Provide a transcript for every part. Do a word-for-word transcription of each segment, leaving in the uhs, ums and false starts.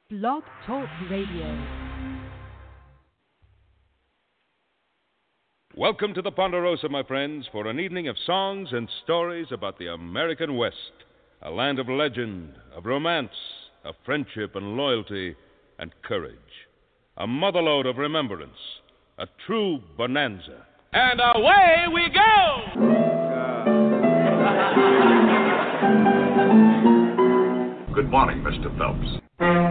Blog Talk Radio. Welcome to the Ponderosa, my friends, for an evening of songs and stories about the American West, a land of legend, of romance, of friendship and loyalty and courage, a motherlode of remembrance, a true bonanza. And away we go! Good morning, Mister Phelps.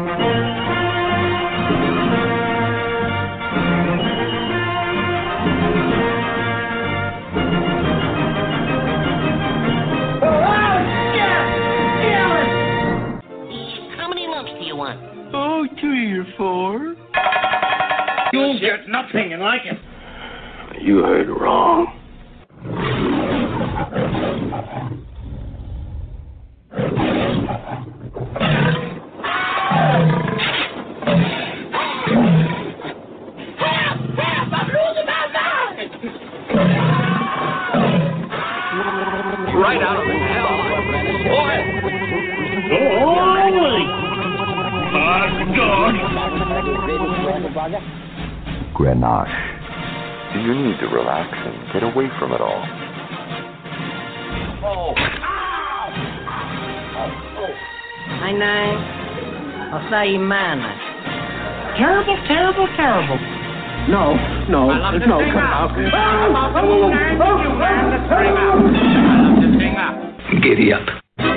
Oh, three or four. You'll get nothing and like it. You heard wrong. Right out of the hell. Boy! Grenache. Do you need to relax and get away from it all? Oh. My name, Osaimana. Terrible, terrible, terrible. No, no, I love to no, sing come up. out. I love to sing up. Giddy up.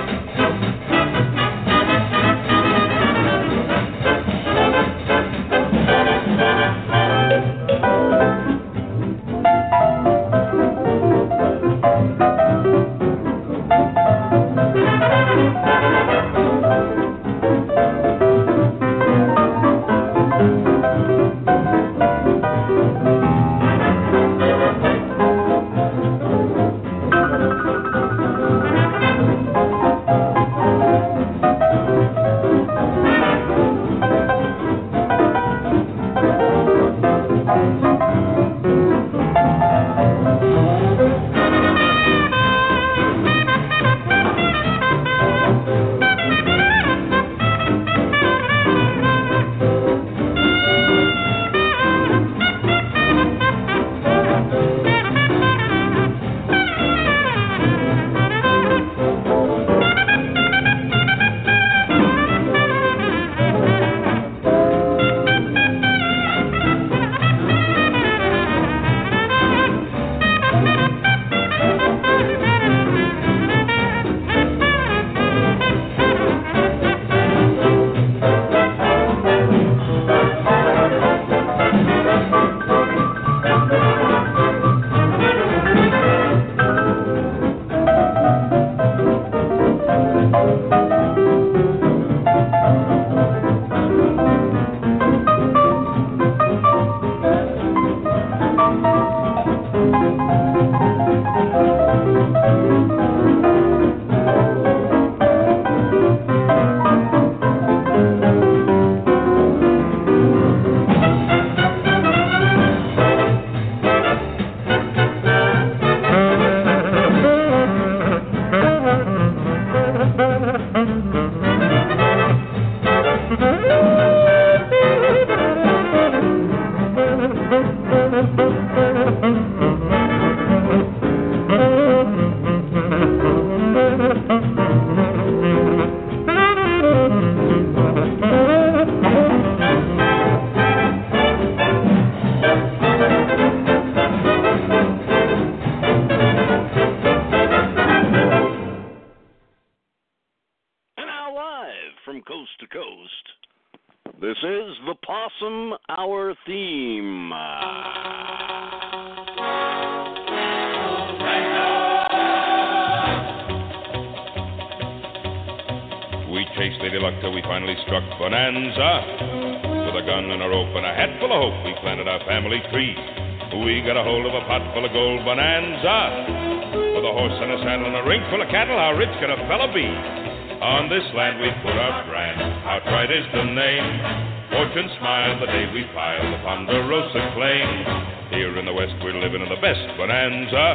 On this land we put our brand, outright is the name. Fortune smiled the day we piled the Ponderosa claim. Here in the West we're living in the best bonanza.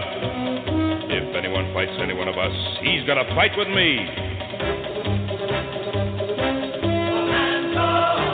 If anyone fights any one of us, he's got to fight with me. Bonanza!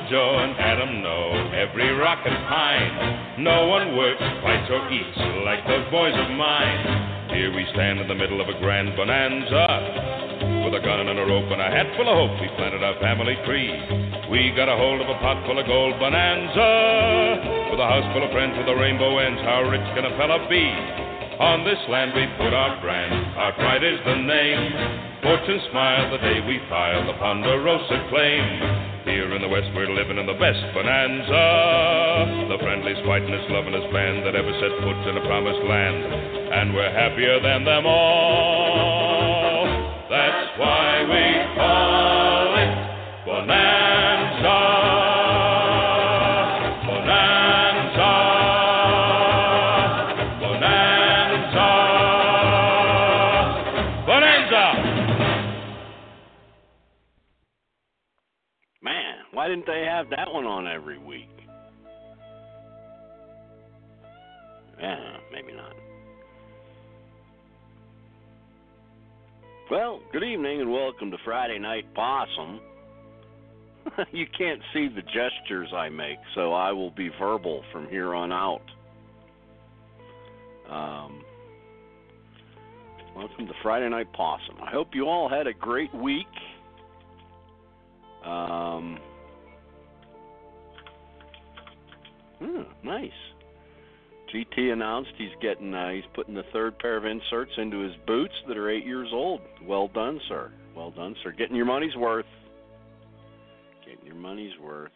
Joe and Adam know every rock and pine. No one works, fights, or eats like those boys of mine. Here we stand in the middle of a grand bonanza. With a gun and a rope and a hat full of hope, we planted our family tree. We got a hold of a pot full of gold bonanza. With a house full of friends with a rainbow ends, how rich can a fella be? On this land we put our brand, our pride is the name. Fortune smiled the day we filed the Ponderosa claim. Here in the West we're living in the best bonanza. The friendliest, fightingest, lovingest band that ever set foot in a promised land. And we're happier than them all. That's why we call it Bonanza. Bonanza. Bonanza. Bonanza. Man, why didn't they have that one on every week? Yeah, maybe not. Well, good evening and welcome to Friday Night Possum. You can't see the gestures I make, so I will be verbal from here on out. Um, welcome to Friday Night Possum. I hope you all had a great week. Um, hmm, nice. G T announced he's getting, uh, he's putting the third pair of inserts into his boots that are eight years old. Well done, sir. Well done, sir. Getting your money's worth. Getting your money's worth.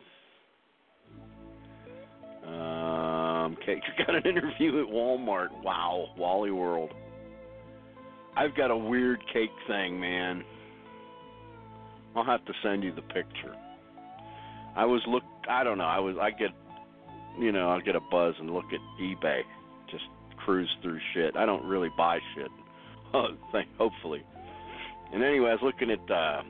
Um, okay, you got an interview at Walmart. Wow, Wally World. I've got a weird cake thing, man. I'll have to send you the picture. I was look. I don't know. I was. I get. You know, I'll get a buzz and look at eBay. Just cruise through shit. I don't really buy shit. Oh, thank, hopefully. And anyway, I was looking at. Uh,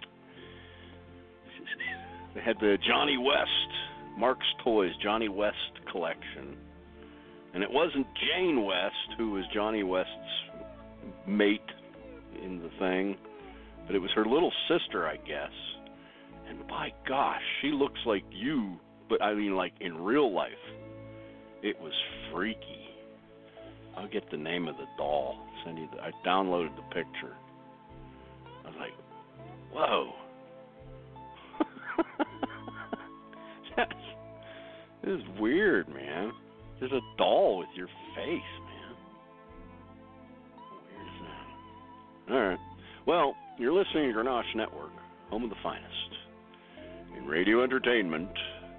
they had the Johnny West, Mark's Toys Johnny West collection, and it wasn't Jane West who was Johnny West's mate in the thing, but it was her little sister, I guess. And by gosh, she looks like you. But I mean, like in real life, it was freaky. I'll get the name of the doll. Send you. The, I downloaded the picture. I was like, "Whoa, That's, this is weird, man. There's a doll with your face, man. How weird is that?" All right. Well, you're listening to Grenache Network, home of the finest in radio entertainment.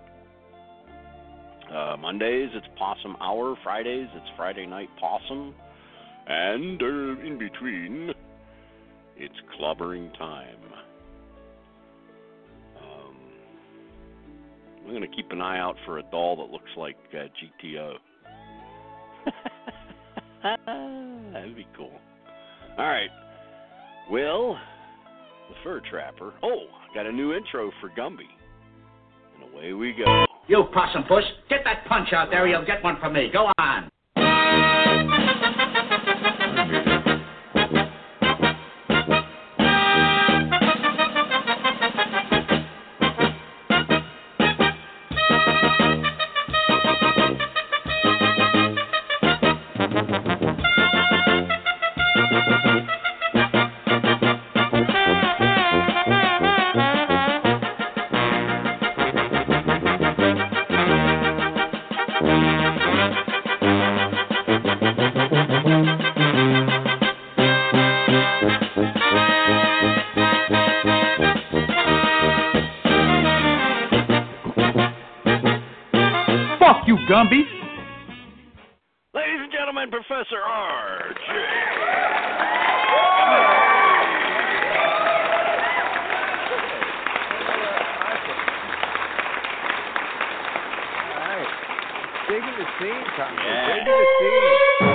Uh, Mondays, it's Possum Hour. Fridays, it's Friday Night Possum. And uh, in between, it's clobbering time. Um, I'm going to keep an eye out for a doll that looks like uh, G T O. That'd be cool. All right. Well, the Fur Trapper. Oh, I got a new intro for Gumby. And away we go. You possum puss, get that punch out there, you'll get one from me. Go on. Gumby. Ladies and gentlemen, Professor R J. All right. Digging the scene, Tommy. Yeah. Digging the scene.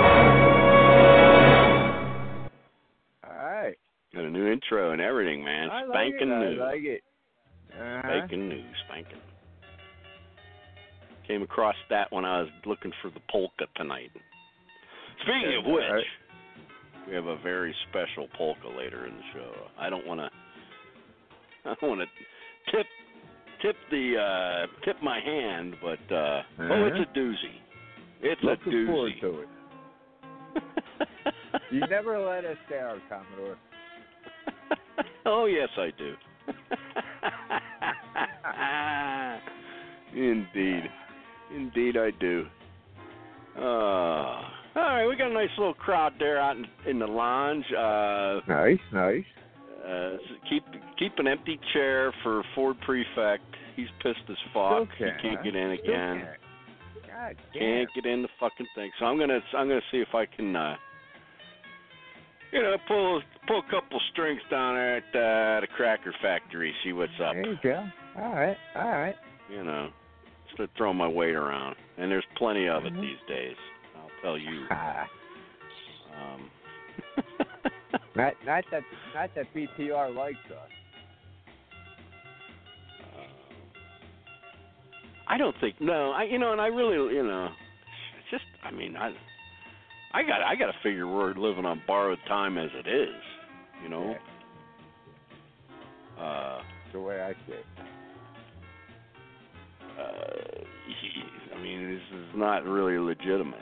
All right. Got a new intro and everything, man. I like Spanking it. new. I like it. Uh-huh. Spanking new. Spanking. Came across that when I was looking for the polka tonight. Speaking of which, right. We have a very special polka later in the show. I don't want to. I don't want to tip tip the uh, tip my hand, but uh, Uh-huh. oh, it's a doozy. It's Looking a doozy. forward to it. You never let us down, Commodore. Oh, yes, I do. Indeed. Indeed, I do. Uh, all right, we got a nice little crowd there out in, in the lounge. Uh, Nice, nice. uh, keep keep an empty chair for Ford Prefect. He's pissed as fuck. Still He can't get in Still again. can't. God damn. Can't get in the fucking thing. So I'm gonna I'm gonna see if I can uh, you know pull pull a couple strings down there at uh, the Cracker Factory. See what's up. There you go. All right, all right. You know, start throwing my weight around, and there's plenty of it Mhm. these days. I'll tell you. Ah, Um, not not that not that B T R likes us. I don't think no. I you know, and I really you know, it's just I mean I, I got I got to figure we're living on borrowed time as it is. You know. Yeah. Uh, The way I see it. uh, he, I mean, this is not really legitimate.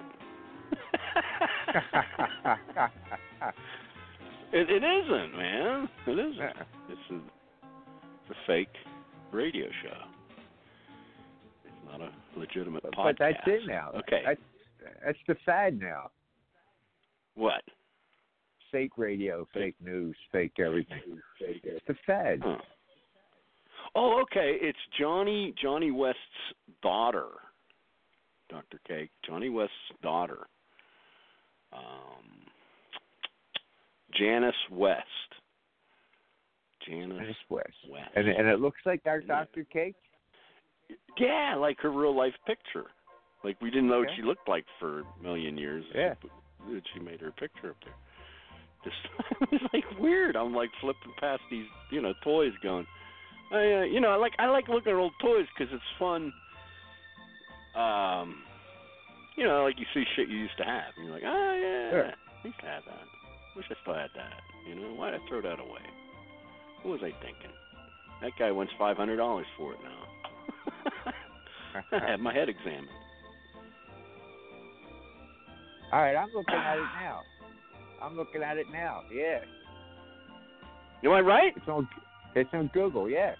it, it isn't, man. It isn't. It's a, it's a fake radio show. It's not a legitimate But, podcast. but that's it now. Okay. That's that's the fad now. What? Fake radio, fake news, fake everything. It's the fad. Huh. Oh, okay. It's Johnny Johnny West's daughter, Doctor Cake. Johnny West's daughter, um, Janice West. Janice, Janice West. West. And and it looks like our Doctor Cake. Yeah, like her real life picture. Like we didn't know what Yeah. she looked like for a million years. Yeah. She made her picture up there. Just it was like weird. I'm like flipping past these, you know, toys, going. I, uh, you know, I like I like looking at old toys because it's fun. Um, you know, like you see shit you used to have, and you're like, oh yeah, Sure. I used to have that. Wish I still had that. You know, why'd I throw that away? What was I thinking? That guy wants five hundred dollars for it now. I had my head examined. All right, I'm looking at it now. I'm looking at it now. Yeah, Am I right? it's on it's on Google. Yeah.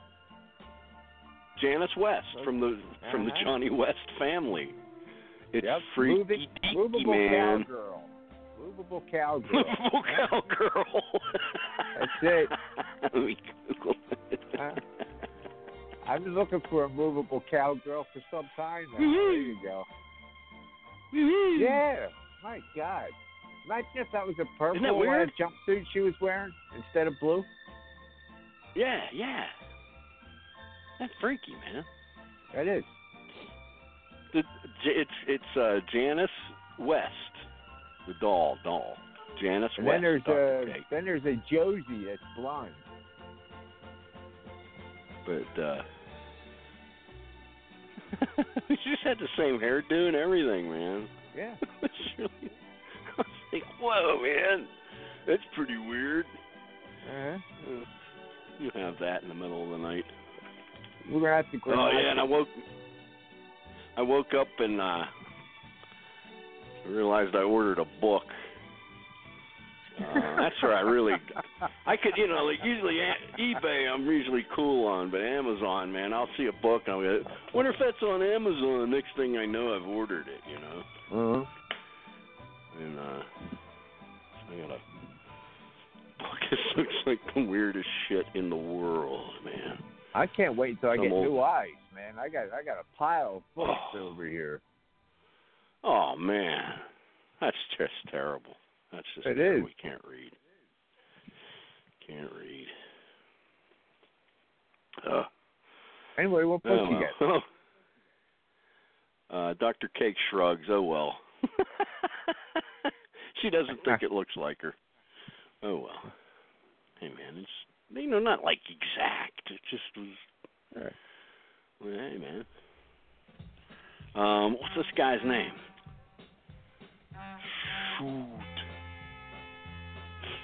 Janice West from the from the Uh-huh. Johnny West family. It's Yep. freaky Moving, deaky, movable man. cowgirl. Movable cowgirl. Movable cowgirl. That's it. Let me Google it. Huh? I've been looking for a movable cowgirl for some time now. Mhm. There you go. Mhm. Yeah. My God. Imagine if that was a purple Isn't that weird? uh, jumpsuit she was wearing instead of blue. Yeah, yeah. That's freaky, man. That is. The, it's it's uh, Janice West, the doll, doll. Janice And West. then there's Doctor a Cake. then there's a Josie that's blonde. But uh she just had the same hairdo and everything, man. Yeah. It's really, I was like, whoa, man, that's pretty weird. Uh-huh. Uh, you have that in the middle of the night. We're gonna have to go. Oh yeah, and I woke, I woke up and uh, realized I ordered a book. Uh, that's where I really, I could, you know, like usually a- eBay I'm usually cool on, but Amazon, man, I'll see a book and I'll go, wonder if that's on Amazon. Next thing I know, I've ordered it, you know. Uh-huh. And uh, I got a book that looks like the weirdest shit in the world, man. I can't wait until I Some get old- new eyes, man. I got I got a pile of books Oh. over here. Oh man, that's just terrible. That's just It terrible. is. We can't read. Can't read. Uh, Anyway, what book oh, you well. got? Uh, Doctor Cake shrugs. Oh well. She doesn't think it looks like her. Oh well. Hey man, it's you know not like exact. It just was. Right. Well, hey man. Um, what's this guy's name? Shoot.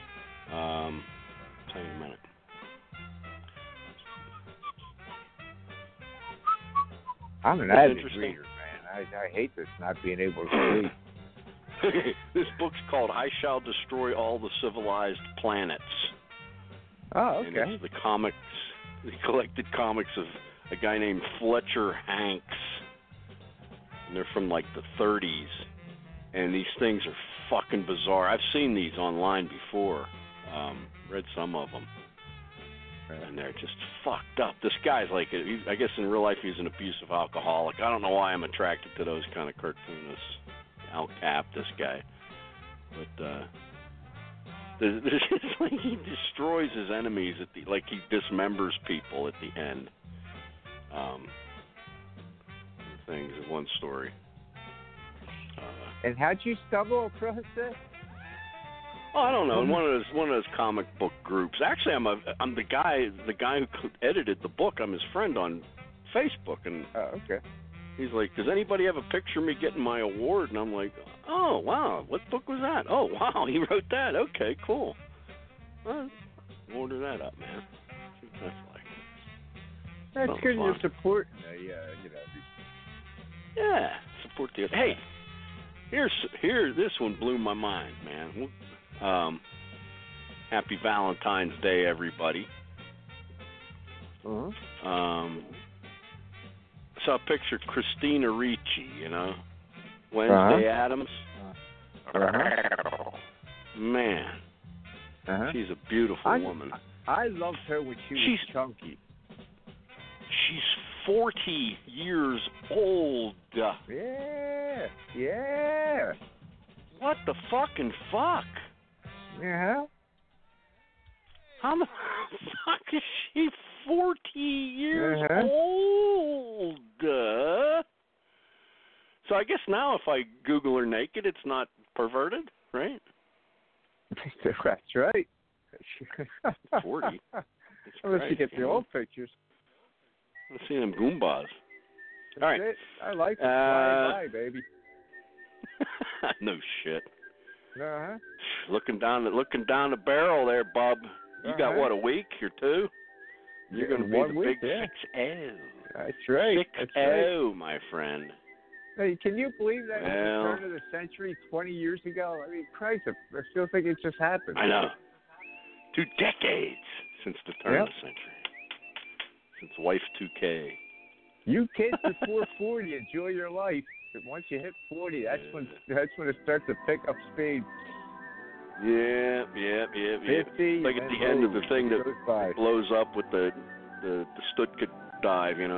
Um, tell you in a minute. I'm an avid reader, man. I, I hate this not being able to sleep. This book's called I Shall Destroy All the Civilized Planets. Oh, okay. And it's the comics, the collected comics of a guy named Fletcher Hanks. And they're from like the thirties. And these things are fucking bizarre. I've seen these online before. Um, read some of them. And they're just fucked up. This guy's like, I guess in real life he's an abusive alcoholic. I don't know why I'm attracted to those kind of cartoonists. Al Cap, this guy. But, uh, there's, there's just like he destroys his enemies at the, like he dismembers people at the end. Um, things in one story. Uh, and how'd you stumble across this? Oh, I don't know. In one of those one of those comic book groups. Actually, I'm a I'm the guy the guy who edited the book. I'm his friend on Facebook, and oh, okay. He's like, "Does anybody have a picture of me getting my award?" And I'm like, "Oh, wow, what book was that? Oh, wow, he wrote that. Okay, cool. Well, order that up, man. See what that's like." That's Something good. fun. You're supporting the, uh, you know. These... Yeah, support the. Hey, here's here. This one blew my mind, man. Um, happy Valentine's Day, everybody. Uh-huh. Um, saw a picture of Christina Ricci, you know, Wednesday uh-huh. Addams. Uh-huh. Man, uh-huh. she's a beautiful I, woman. I loved her when she was she's, chunky. She's forty years old. Yeah, yeah. What the fucking fuck? Yeah. How the fuck is she forty years uh-huh. old? Uh, so I guess now if I Google her naked, it's not perverted, right? That's right. forty. That's Unless great, you get the you know? old pictures. Let's see them Goombas. That's All right. it. I like it. Uh, Fly by, baby. No shit. Uh-huh. Looking down the looking down the barrel there, bub. You uh-huh. got what, a week or two? You're yeah, going to be one the week, big yeah. six oh. That's right. Six That's oh, right. my friend. Hey, can you believe that well, at the turn of the century, twenty years ago? I mean, Christ, I still think it just happened. I know. Two decades since the turn yep. of the century. Since Wife two K. You kids before forty, enjoy your life. But once you hit forty, that's when that's when it starts to pick up speed. Yeah, yeah, yeah, yeah. fifty, like at the end of the thing that by. blows up with the the, the Stuttgart dive, you know.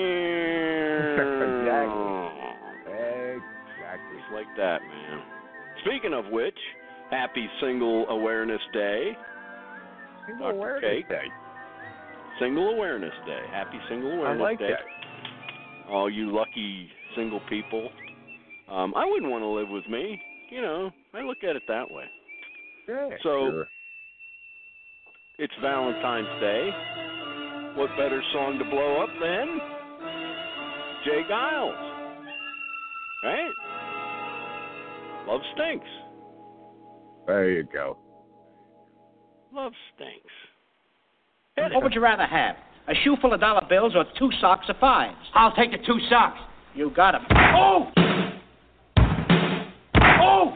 exactly. Exactly. Just like that, man. Speaking of which, happy Single Awareness Day. Single Doctor Awareness Cake. Day. Single Awareness Day. Happy Single Awareness I like Day. that. All you lucky single people. Um, I wouldn't want to live with me. You know, I look at it that way. Yeah, so, sure. It's Valentine's Day. What better song to blow up than Jay Giles? Right? Love stinks. There you go. Love stinks. What would you rather have? A shoe full of dollar bills or two socks of fives? I'll take the two socks. You got 'em. Oh! Oh!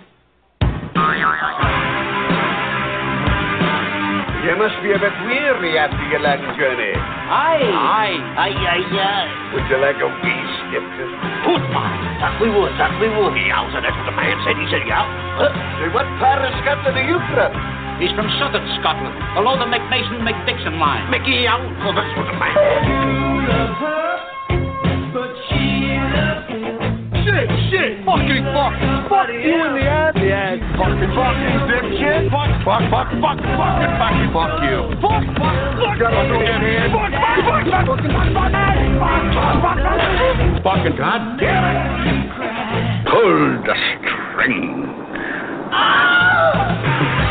You must be a bit weary after your long journey. Aye. Aye. Aye, aye, aye. Would you like a wee skip? Football. That we would, that we would. Yowza, that's what the man said. He said, yeah. Huh? Say, what part of Scotland are you from? He's from southern Scotland, below the McMason-McDixon line. Mickey out. Oh, that's what the man You love her, but she loves him. Shit, shit, fucking fuck. Fuck you in the ass. Yeah, fucking fucking dipshit. Fuck, fuck, fuck, fuck, fucking fucking fuck you. Fuck, fuck, fuck. Got a fucking hand. Fuck, fuck, fuck, fuck, fucking fuck, fuck, fuck, fuck. Fucking goddamn it. Pull the string. Ah!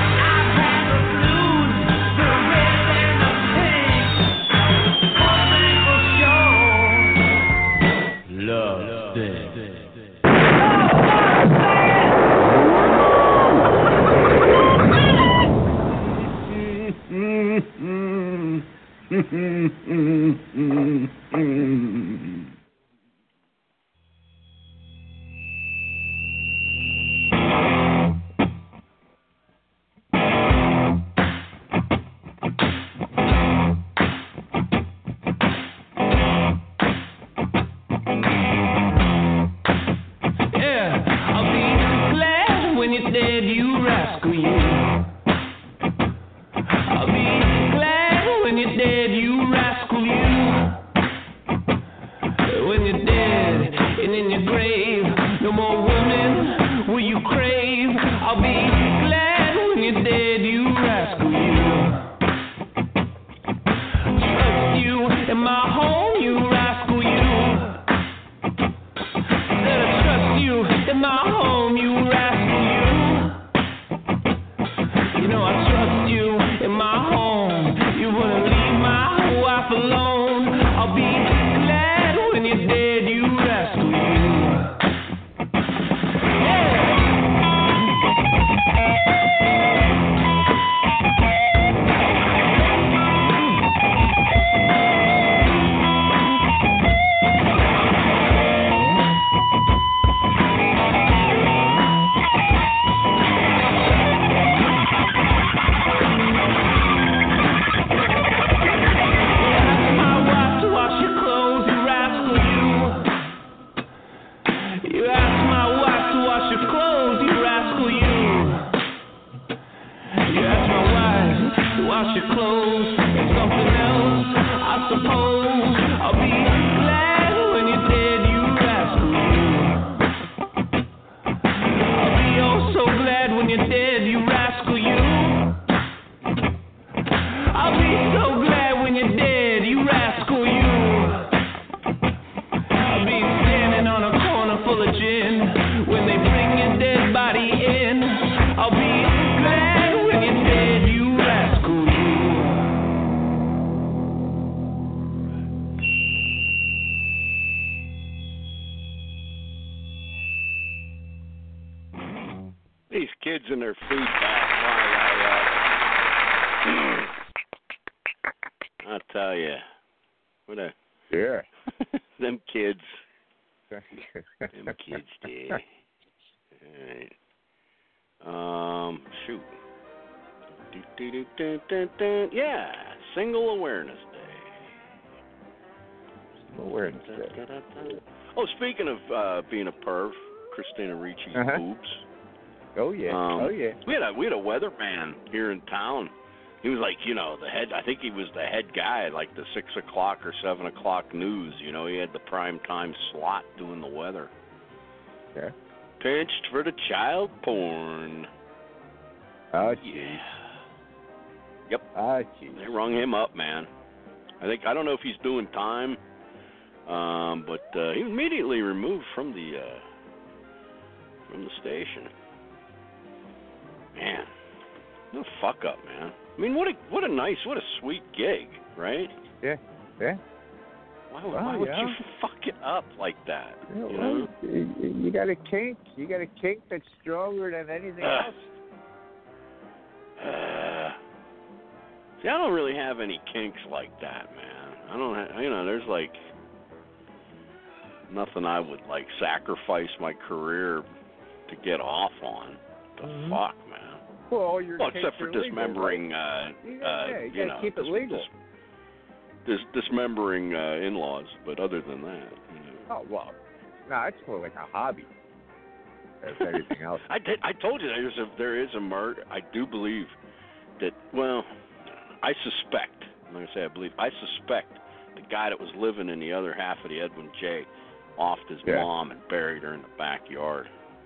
Love Day. more women will you crave? I'll be glad when you're dead, you rascal, you. Trust you in my home, you rascal, you. Said I trust you in my home, you rascal, you. You know I trust you in my home. You wouldn't leave my wife alone. I'll be glad when you're dead, you rascal, you. Wash your clothes and something else, I suppose. I'll be glad when you're dead, you rascal, you. I'll be oh so glad when you're dead, you rascal, you. I'll be so glad when you're dead, you rascal, you. I'll be standing on a corner full of gin when they bring your dead body in. I'll be glad when you're dead, you rascal. These kids and their feedback. I, I, uh, I'll tell you. What a. Yeah. Them kids. Them kids did. All right. Um, shoot. Do, do, do, do, do, do. Yeah, Single Awareness Day. Awareness Day. Oh, speaking of uh, being a perv, Christina Ricci's uh-huh. boobs. Oh yeah, um, oh yeah. We had a we had a weatherman here in town. He was like, you know, the head. I think he was the head guy at like the six o'clock or seven o'clock news. You know, he had the prime time slot doing the weather. Yeah. Pinched for the child porn. Oh yeah. Yep. Oh geez. They rung him up, man. I think I don't know if he's doing time, um, but uh, he was immediately removed from the uh, from the station. Man, what a fuck up, man. I mean, what a what a nice, what a sweet gig, right? Yeah, yeah. Why, would, well, why would yeah. you fuck it up like that? Yeah, you well, know? you, you got a kink. You got a kink that's stronger than anything Uh, else. Uh, see, I don't really have any kinks like that, man. I don't have, you know, there's like nothing I would like sacrifice my career to get off on. The mm-hmm. fuck, man. Well, all your well, kinks except for are legal, dismembering, right? uh, you, uh, yeah, you, you gotta know, keep it dis- legal. Dis- dis- dismembering uh, in-laws, but other than that, you know. Oh well, no, it's more like a hobby. As anything else. I did. I told you there's a there is a murder. I do believe that. Well, I suspect. I'm not gonna say I believe. I suspect the guy that was living in the other half of the Edwin J. offed his yeah. mom and buried her in the backyard.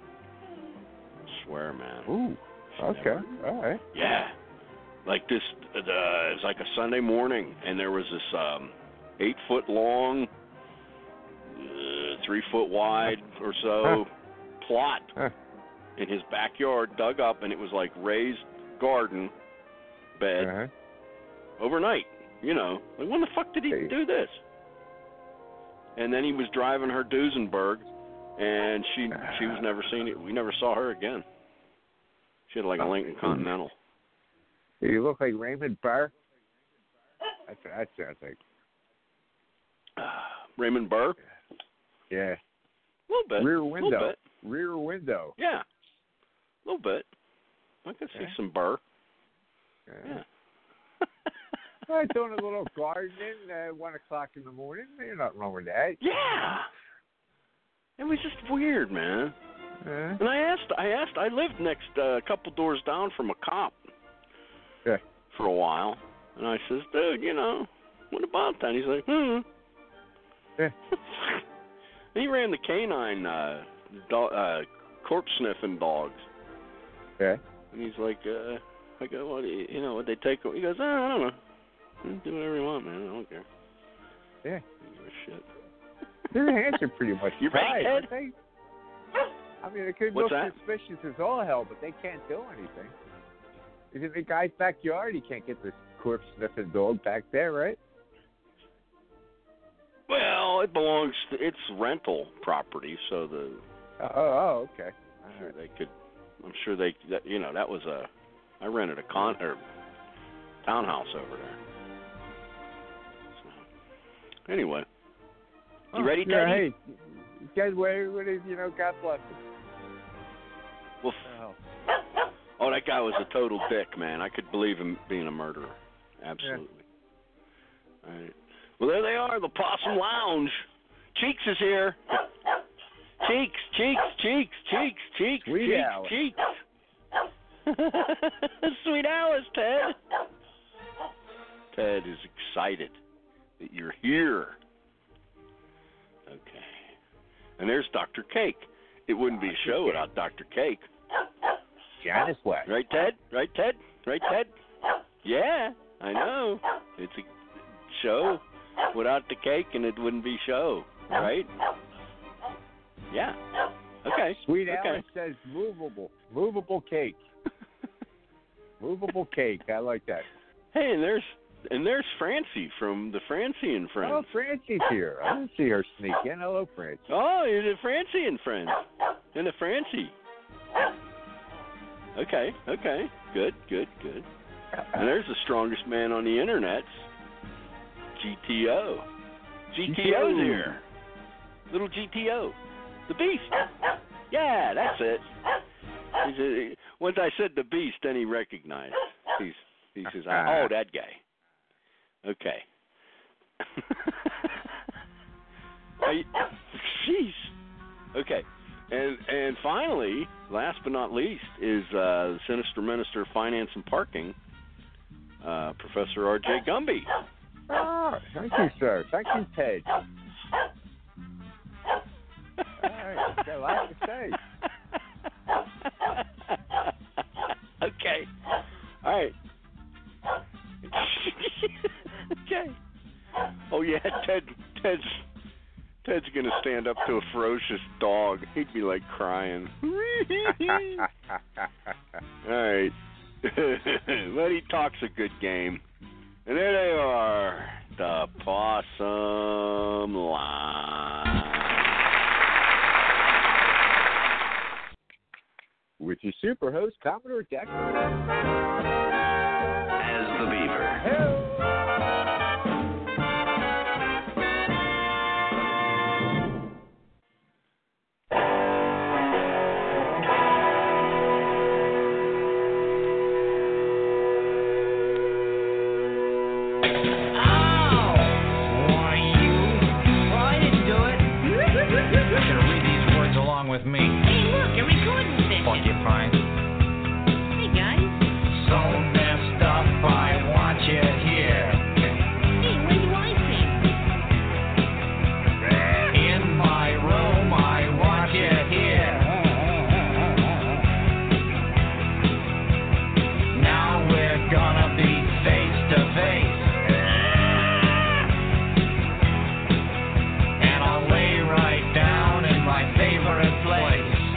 I swear, man. Ooh. Okay. All right. Yeah. Like this. Uh, it was like a Sunday morning, and there was this um, eight foot long, uh, three foot wide or so. Huh. plot huh. in his backyard, dug up, and it was like raised garden bed uh-huh. overnight. You know, like when the fuck did he hey. do this? And then he was driving her Duesenberg, and she she was never seen it. We never saw her again. She had like a Lincoln Continental. You look like Raymond Burr. That's that sounds like uh, Raymond Burr. Yeah. A little bit. Rear window. Little bit. Rear window. Yeah. A little bit. I can see yeah. some Burr. Yeah. yeah. Well, doing a little gardening at one o'clock in the morning. There's nothing wrong with that. Yeah. It was just weird, man. Uh, and I asked, I asked, I lived next uh, a couple doors down from a cop. Yeah. For a while, and I says, dude, you know, what about that? He's like, hmm. Yeah. He ran the canine uh, do- uh, corpse sniffing dogs. Okay. And he's like, uh, I go, what? Do you, you know, what they take? He goes, oh, I don't know. Do whatever you want, man. I don't care. Yeah. I don't give a shit. Their hands are pretty much You ready, tied, Ted? aren't they? I mean, it could What's look that? suspicious as all hell, but they can't do anything. If it's in the guy's backyard, he can't get this corpse sniffing dog back there, right? Well, it belongs to, it's rental property, so the. Oh, oh okay. I'm sure they could. I'm sure they. That, you know, that was a. I rented a con or townhouse over there. So, anyway, you Oh, ready, yeah, Teddy? hey, guys, what, what is, you know, God bless him. Well, Oh. oh, that guy was a total dick, man. I could believe him being a murderer. Absolutely. All right. Well, there they are, the Possum Lounge. Cheeks is here. Cheeks, Cheeks, Cheeks, Cheeks, Cheeks, Sweet Cheeks, Alice. Cheeks. Sweet Alice, Ted. Ted is excited that you're here. Okay. And there's Doctor Cake. It wouldn't be a show without Doctor Cake. Janice West. Right, Ted? Right, Ted? Right, Ted? Yeah, I know. It's a show without the cake, and it wouldn't be show, right? Yeah. Okay. Sweet okay. Alice says movable, movable cake. Movable cake. I like that. Hey, and there's and there's Francie from the Francie and Friends. Oh, Francie's here. I didn't see her sneak in. Hello, Francie. Oh, you're the Francie and Friends. And the Francie. Okay, okay. Good, good, good. And there's the strongest man on the internet, G T O. G T O's here. Little G T O. The Beast. Yeah, that's it. He's a, once I said the Beast, then he recognized. He's, he says, oh, that guy. Okay. I, jeez. Okay. And and finally, last but not least, is uh, the Sinister Minister of Finance and Parking, uh, Professor R J Gumby. Oh, thank you, sir. Thank you, Ted. All right, got a lot to say. Okay. All right. Okay. Oh yeah, Ted. Ted's Ted's gonna stand up to a ferocious dog. He'd be like crying. All right. But he talks a good game. And there they are, the Possum Line. With your super host, Commodore Decker. As the Beaver. With me. Hey, look, a recording session. Porcupine. Hey, guys. So messed up, I want you here. Hey, when do I sing? In my room, I want you here. Now we're gonna be face to face. And I'll lay right down in my favorite place.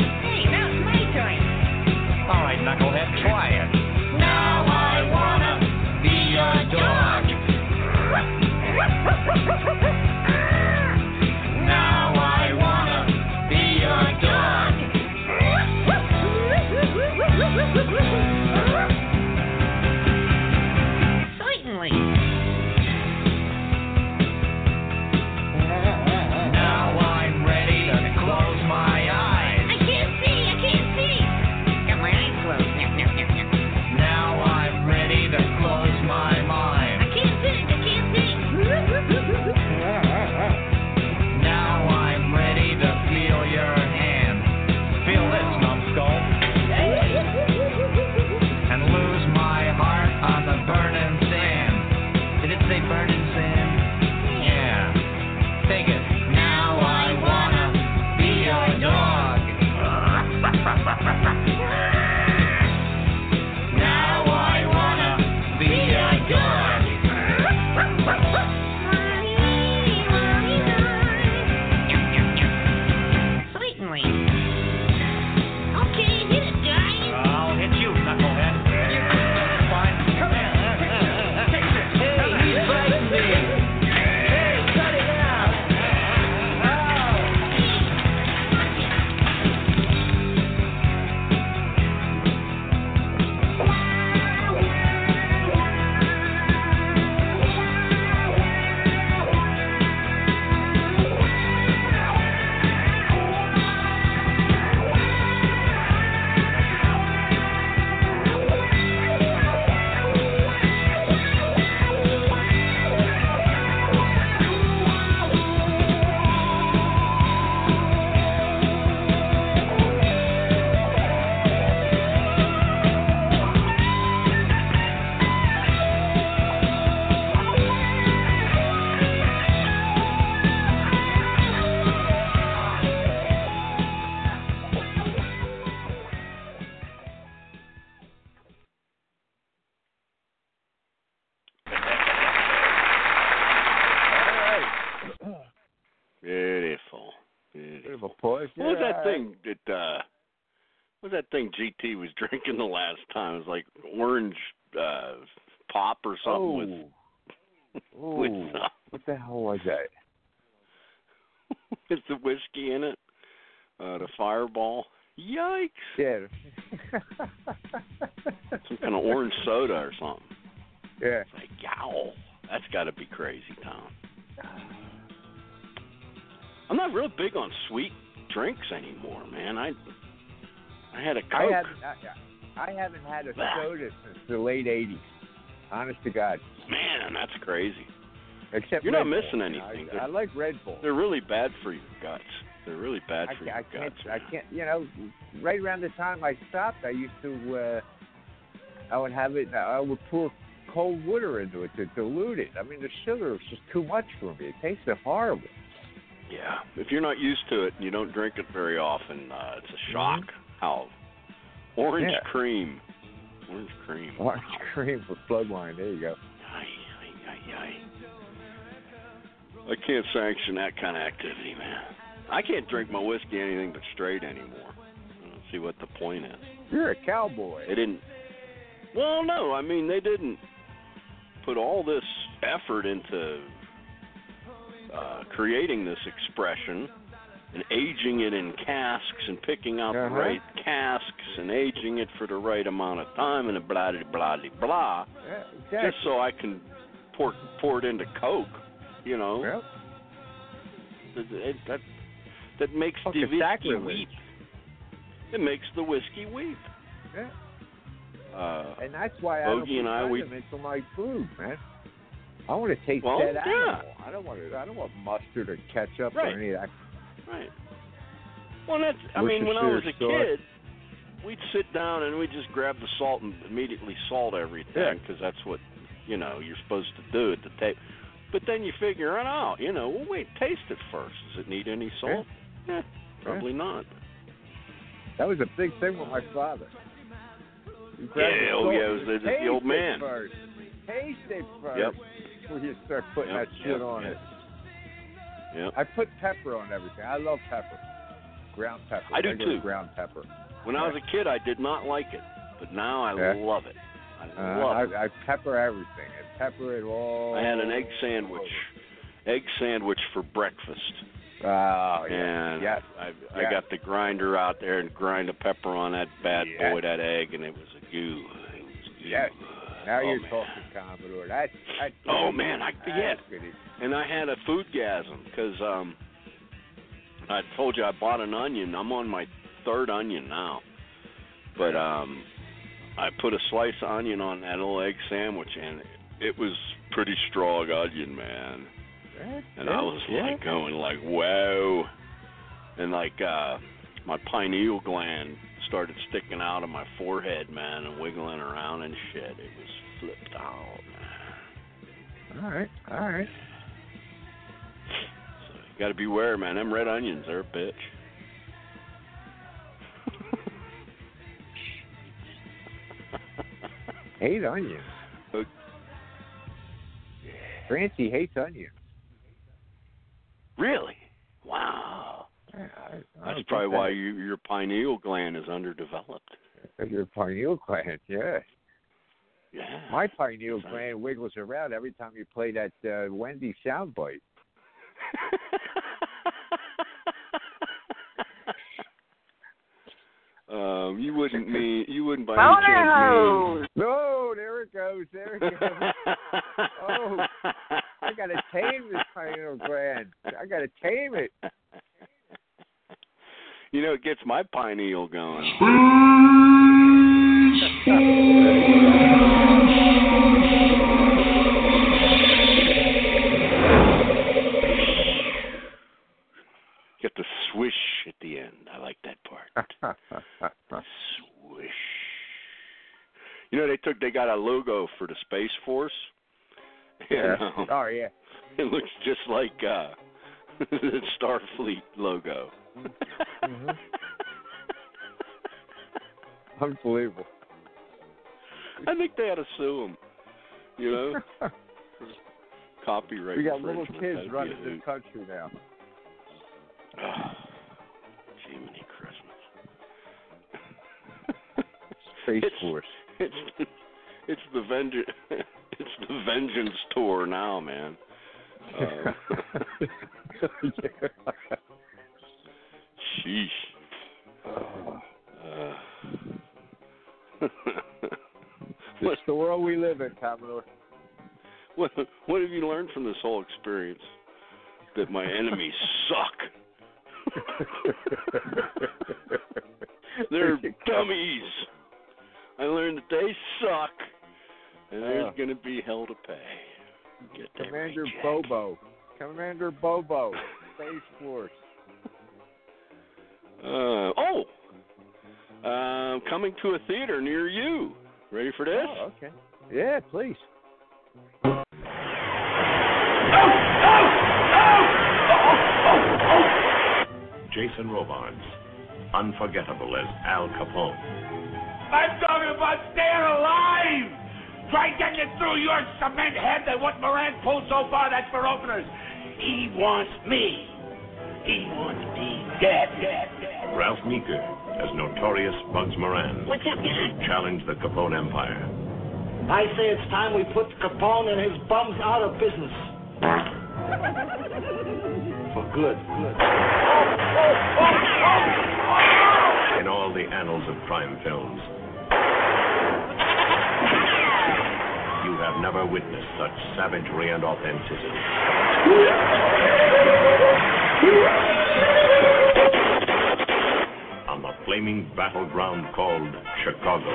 of a push. What was Yeah, that thing that uh what was that thing G T was drinking the last time? It was like orange uh pop or something oh. Oh. with with uh, What the hell was that? with the whiskey in it. Uh the Fireball. Yikes. Yeah. Some kind of orange soda or something. Yeah. It's like, yow. That's got to be crazy, Tom. I'm not real big on sweet drinks anymore, man. I I had a Coke. I haven't, I, I haven't had a soda since the late eighties. Honest to God. Man, that's crazy. Except You're Red not missing Bull. anything. I, I like Red Bull. They're really bad for your guts. They're really bad I, for your I can't, guts. I can't, you know, right around the time I stopped, I used to, uh, I would have it, I would pour cold water into it to dilute it. I mean, the sugar was just too much for me. It tasted horrible. Yeah. If you're not used to it and you don't drink it very often, uh, it's a shock. Mm-hmm. How orange yeah. cream. Orange cream. Orange cream with plug wine. There you go. Aye, aye, aye, aye. I can't sanction that kind of activity, man. I can't drink my whiskey anything but straight anymore. I don't see what the point is. You're a cowboy. They didn't. Well, no. I mean, they didn't put all this effort into uh, creating this expression and aging it in casks and picking out uh-huh. the right casks and aging it for the right amount of time and blah, blah, blah, blah, yeah, exactly. just so I can pour, pour it into Coke, you know. Yep. It, it, that, that makes Fucking the whiskey sacrilege. weep. It makes the whiskey weep. Yeah. Uh, and that's why I Bogey don't and I, put we condiments on my food, man. I want to taste well, that yeah. animal. I don't want to. I don't want mustard or ketchup right. or any of that. Right. Well, that's. I mean, when I was a kid, we'd sit down and we'd just grab the salt and immediately salt everything because yeah. that's what you know you're supposed to do at the tape. But then you figure it out. You know, well, wait, taste it first. Does it need any salt? Yeah, yeah probably yeah. not. That was a big thing with my father. Yeah, oh yeah, it was the, the old man. First. Taste it first. Yep. Before you start putting yep. that shit yep. on yep. it. Yep. I put pepper on everything. I love pepper. Ground pepper. I do regular too. Ground pepper. When I was a kid, I did not like it, but now I yeah. love it. I uh, love I, it. I pepper everything. I pepper it all. I had an egg sandwich. Egg sandwich for breakfast. Oh, yeah. And yes. I, I yes. got the grinder out there and grind the pepper on that bad yes. boy, that egg, and it was a goo. It was goo. Yes. Now oh, you're man. talking, Commodore. That's, that's oh, man. I yeah. good. And I had a foodgasm because um, I told you I bought an onion. I'm on my third onion now. But um, I put a slice of onion on that little egg sandwich, and it was pretty strong onion, man. And I was like going like, whoa. And like uh, my pineal gland started sticking out of my forehead, man, and wiggling around and shit. It was flipped out, man. All right, all right. So you got to beware, man. Them red onions, they're a bitch. Hate onions. Francie hates onions. Really? Wow. Yeah, I, I That's probably why you, your pineal gland is underdeveloped. Your pineal gland, yeah. Yeah. My pineal gland wiggles around every time you play that uh, Wendy soundbite. um, you wouldn't mean you wouldn't by any chance mean. No, there it goes. There it goes. Oh, I gotta tame this pineal gland. I gotta tame it. You know, it gets my pineal going. Get the swish at the end. I like that part. Swish. You know, they took they got a logo for the Space Force. Yeah. Um, oh yeah. It looks just like uh, the Starfleet logo. Mm-hmm. Unbelievable. I think they had to sue them. You know, copyright. We got little infringement. kids That'd running be a this country now. Space it's, Force. It's the, it's the vengeance. It's the vengeance tour now, man. Um, sheesh. Uh, it's the world we live in, Commodore. What, what have you learned from this whole experience? That my enemies suck. They're dummies. I learned that they suck, and there's uh, going to be hell to pay. Get that Commander right, Jack. Bobo. Commander Bobo. Space Force. Uh, oh! Uh, coming to a theater near you. Ready for this? Oh, okay. Yeah, please. Jason Robards, unforgettable as Al Capone. I'm talking about staying alive! Try getting it through your cement head that what Moran pulled so far, that's for openers. He wants me. He wants me dead, dead, dead. Ralph Meeker as notorious Bugs Moran. What's up, guy? Challenged the Capone Empire. I say it's time we put Capone and his bums out of business. For good, good. In all the annals of crime films, you have never witnessed such savagery and authenticity. On the flaming battleground called Chicago.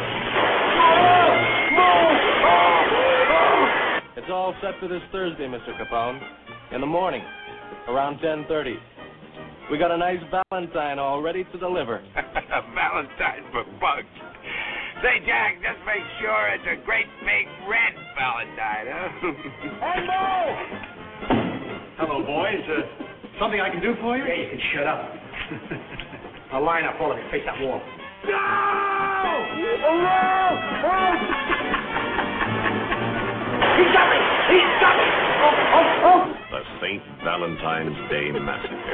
It's all set for this Thursday, Mister Capone. In the morning, around ten thirty. We got a nice Valentine all ready to deliver. Valentine for Bugs. Say, Jack, just make sure it's a great big red Valentine, huh? Hey, Mo! Hello, boys. Uh, something I can do for you? Yeah, you can shut up. I'll line up all of you. Face that wall. No! He's got me! He's got me! Oh, oh, oh! The Saint Valentine's Day Massacre.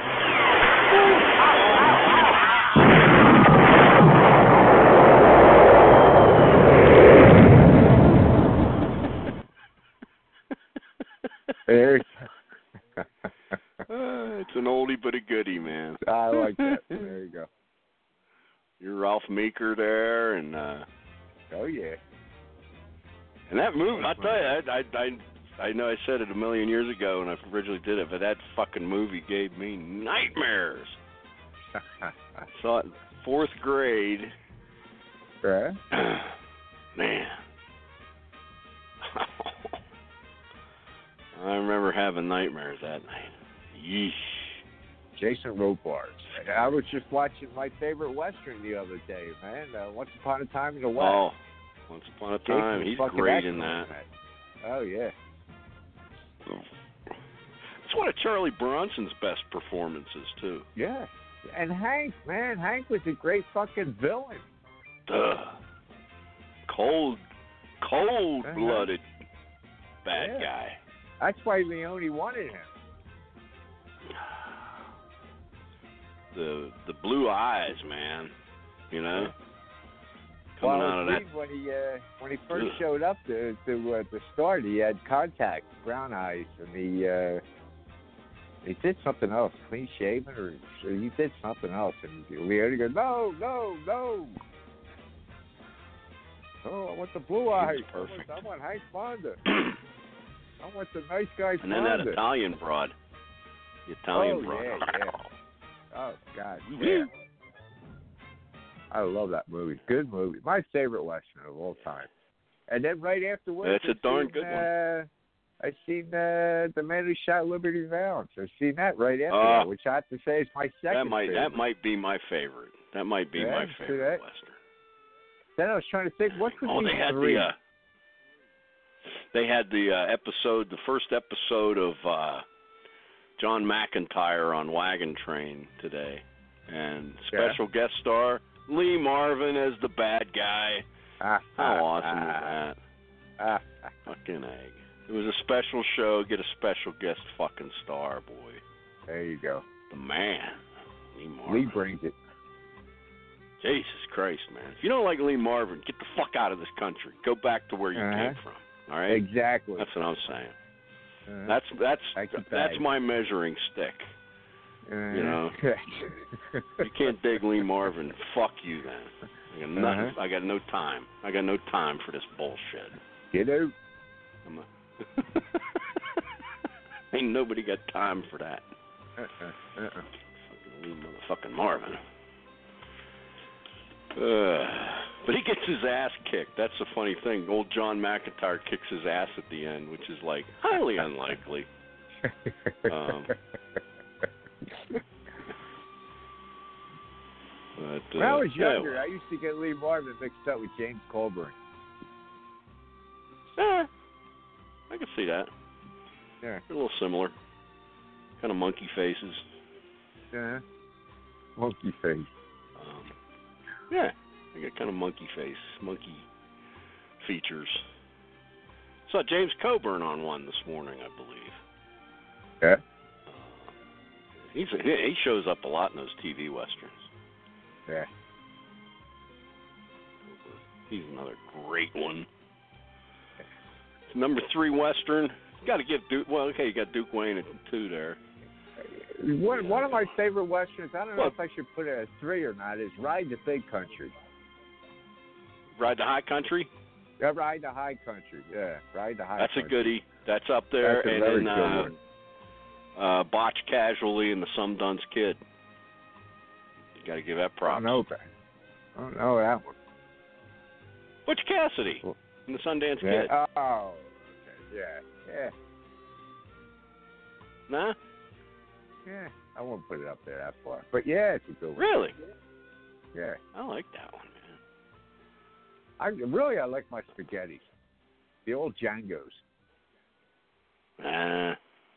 There. uh, it's an oldie but a goodie, man. I like that. There you go. You're Ralph Meeker there, and uh, oh yeah. And that movie, I'll tell you, I, I, I know I said it a million years ago when I originally did it, but that fucking movie gave me nightmares. I saw it in fourth grade. Yeah. Man. I remember having nightmares that night. Yeesh. Jason Robards. I was just watching my favorite Western the other day, man. Uh, Once Upon a Time in the West. Oh, Once Upon a Time. Jason's He's fucking great in excellent, that. man. Oh, yeah. It's one of Charlie Bronson's best performances, too. Yeah. And Hank, man. Hank was a great fucking villain. Duh. Cold, cold-blooded uh-huh. bad yeah. guy. That's why Leone wanted him. The the blue eyes, man. You know, coming well, out of that. When he uh, when he first Ugh. showed up to to uh, the start, he had contact, brown eyes, and he uh, he did something else, clean shaven, or, or he did something else, and Leone goes, no, no, no. Oh, I want the blue eyes. Perfect. I want, I want Hank Fonda. I want the nice guy. And then Fonda. that Italian broad. The Italian oh, broad. Yeah, yeah. Oh, God. Yeah. I love that movie. Good movie. My favorite Western of all time. And then right afterwards, that's a I've darn seen, good uh, one. I seen uh, The Man Who Shot Liberty Valance. I've seen that right after uh, that, which I have to say is my second that might, favorite. That might be my favorite. That might be yeah, my favorite Western. Then I was trying to think, what was oh, these they had three? the, uh, they had the uh, episode, the first episode of uh, John McIntyre on Wagon Train today. And special yeah. guest star, Lee Marvin as the bad guy. Ah, How ah, awesome ah, was that? Ah, ah. Fucking egg. It was a special show. Get a special guest fucking star, boy. There you go. The man. Lee Marvin. Lee brings it. Jesus Christ, man. If you don't like Lee Marvin, get the fuck out of this country. Go back to where you Uh-huh. came from. All right? Exactly. That's what I'm saying. Uh-huh. That's that's Thank you, that's Pat. my measuring stick. Uh, You know, you can't dig Lee Marvin. Fuck you, then. I got nothing. Uh-huh. I got no time. I got no time for this bullshit. Get out. I'm a Ain't nobody got time for that. Uh-uh. Uh-uh. Fucking Lee motherfucking Marvin. Uh, but he gets his ass kicked. That's the funny thing. Old John McIntyre kicks his ass at the end, which is like highly unlikely. Um, but, uh, when I was yeah, younger, I used to get Lee Marvin mixed up with James Colburn. Eh, I can see that. Yeah. They're a little similar. Kind of monkey faces. Uh-huh. Monkey face. Um, yeah, they got kind of monkey face, monkey features. Saw James Coburn on one this morning, I believe. Yeah. Uh, he's a, he shows up a lot in those T V westerns. Yeah. He's another great one. Number three western. Got to give Duke. Well, okay, you got Duke Wayne at two there. One, one of my favorite westerns, I don't know Well- if I should put it at three or not, is Ride the Big Country. Ride the High Country. Yeah, Ride the High Country. Yeah, Ride the High That's Country. a goodie. That's up there. That's a and very then good uh, one. uh, Botch Casualty and the Some Duns Kid. You got to give that I props. don't know that. I don't know that one. Butch Cassidy and the Sundance Yeah. Kid. Oh, okay. Yeah. Yeah. Nah? Yeah. I won't put it up there that far. But yeah, it's a good one. Really? Yeah. I like that one, man. I really I like my spaghetti. The old Django's. Nah.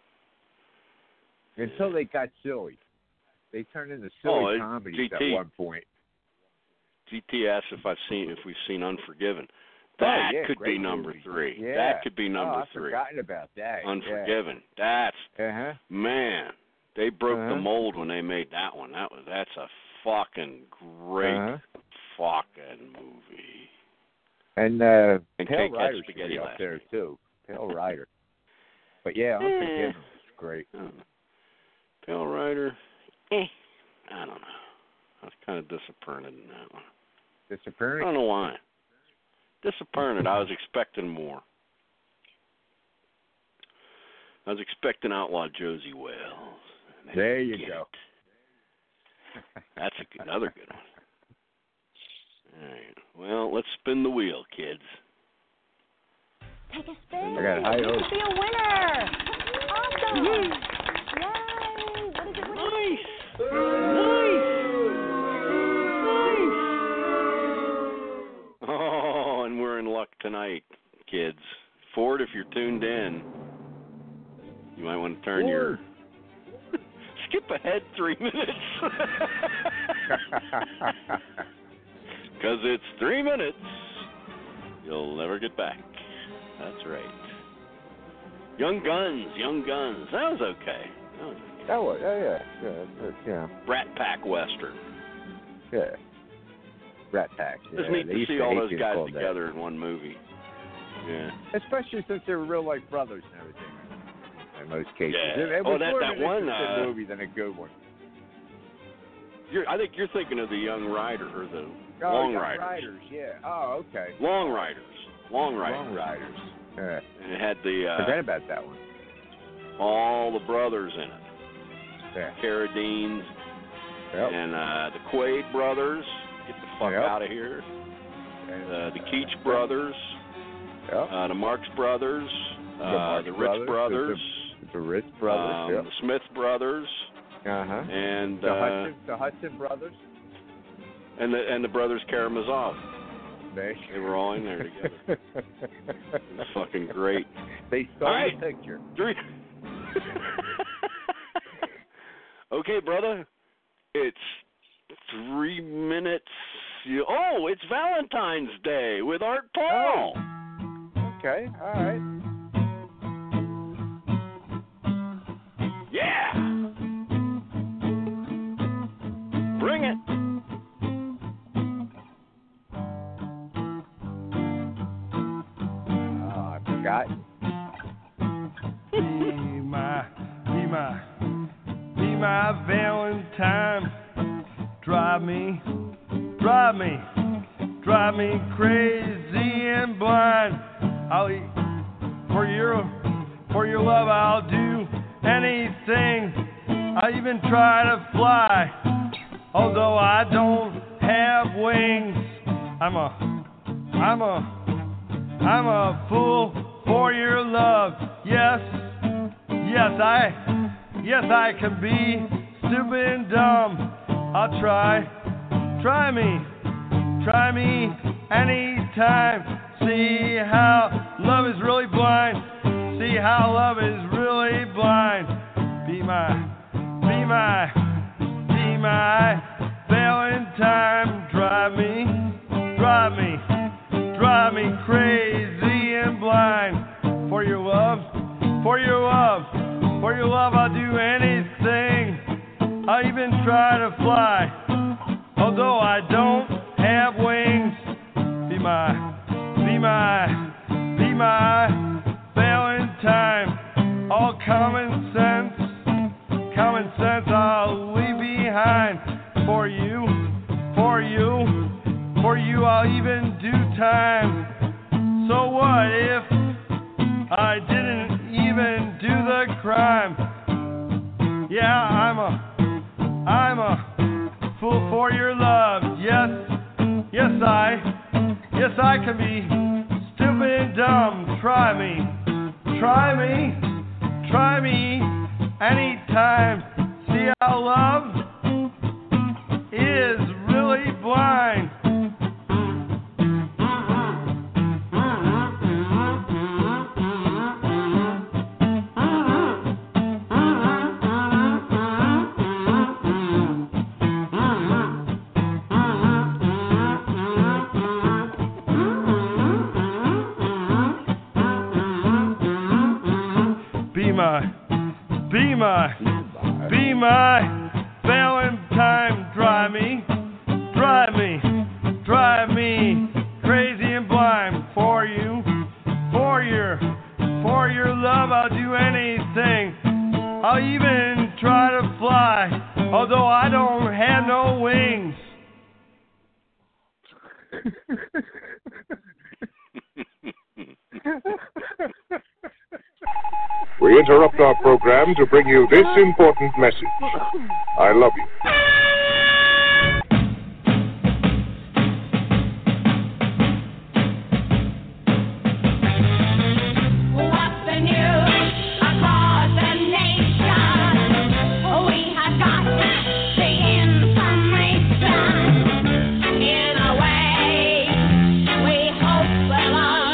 Until they got silly. They turned into silly Oh, it- comedies G at T. one point. G T S if I've seen if we've seen Unforgiven. Oh, That yeah, could be great number movie. three. Yeah. That could be number oh, I've three. forgotten about that. Unforgiven. That's Yeah. Uh-huh. man. They broke Uh-huh. the mold when they made that one. That was that's a fucking great Uh-huh. fucking movie. And uh, And Pale Can't Catch Rider should Spaghetti be up last there night. too. Pale Rider. But yeah, Unforgiven was great. Oh. Pale Rider. Eh. I don't know. I was kind of disappointed in that one. I Disappearing? don't know why. Disappointed. I was expecting more. I was expecting Outlaw Josie Wales. And they There didn't you get go. it. That's a good, another good one. All right. Well, let's spin the wheel, kids. Take a spin. I got high You hopes. could be a winner. Awesome. Yay. What is it? What is Nice. Oh, and we're in luck tonight, kids. Ford, if you're tuned in, you might want to turn your... Skip ahead three minutes. Because it's three minutes. You'll never get back. That's right. Young Guns, Young Guns. That was okay. That was okay. That was, oh yeah, yeah, that's, yeah, Rat Pack Western. yeah. Rat Pack. It's Yeah, neat they to used see to all hate those being guys called that. together in one movie. Yeah. Especially since they were real life brothers and everything. In most cases, Yeah. it, it Oh, was that- more that of an one, interesting uh, movie than a good one. You're, I think you're thinking of the Young Rider or the Oh, Long Young Riders. Riders, yeah. Oh, okay. Long Riders. Long Riders. Long Riders. Yeah. And it had the uh, Forget about that one. all the brothers in it. Yeah. Carradines Yep. and uh, the Quaid brothers. Get the fuck Yep. out of here. And, Uh, the uh, Keach brothers. Yep. Uh, the Marx brothers. The Uh, Marx the Rich brothers, brothers. The, the Rich brothers. um, yep. The Smith brothers. Uh huh. And The uh, Hudson, the Hudson brothers. and the and the brothers Karamazov. They, They were all in there together. It was fucking great. They saw All right. the picture. Three. Okay, brother. It's three minutes. You- Oh, it's Valentine's Day with Art Paul. Okay. All right. Yeah. Bring it. drive me, drive me, drive me crazy and blind. I'll eat for your, for your love. I'll do anything. I even try to fly, although I don't have wings. I'm a, I'm a, I'm a fool for your love. Yes, yes I, yes I can be stupid and dumb. I'll try, try me, try me anytime. See how love is really blind. See how love is really blind. Be my, be my, be my Valentine. Drive me, drive me, drive me crazy and blind. For your love, for your love, for your love I'll do anything. I'll even try to fly, although I don't have wings. Be my, be my, be my Valentine. All common sense, common sense I'll leave behind. For you, for you, for you I'll even do time. So what if I didn't even do the crime? Yeah, I'm a, I'm a fool for your love. Yes, yes I, yes I can be stupid and dumb. Try me, try me, try me anytime. See how love is really blind. Be my, be my, be my Valentine. Drive me, drive me, drive me crazy and blind. For you, for your, for your love I'll do anything. I'll even try to fly, although I don't have no wings. We interrupt our program to bring you this important message. I love you. What's the news across the nation? We have got the information. In a way, we hope we'll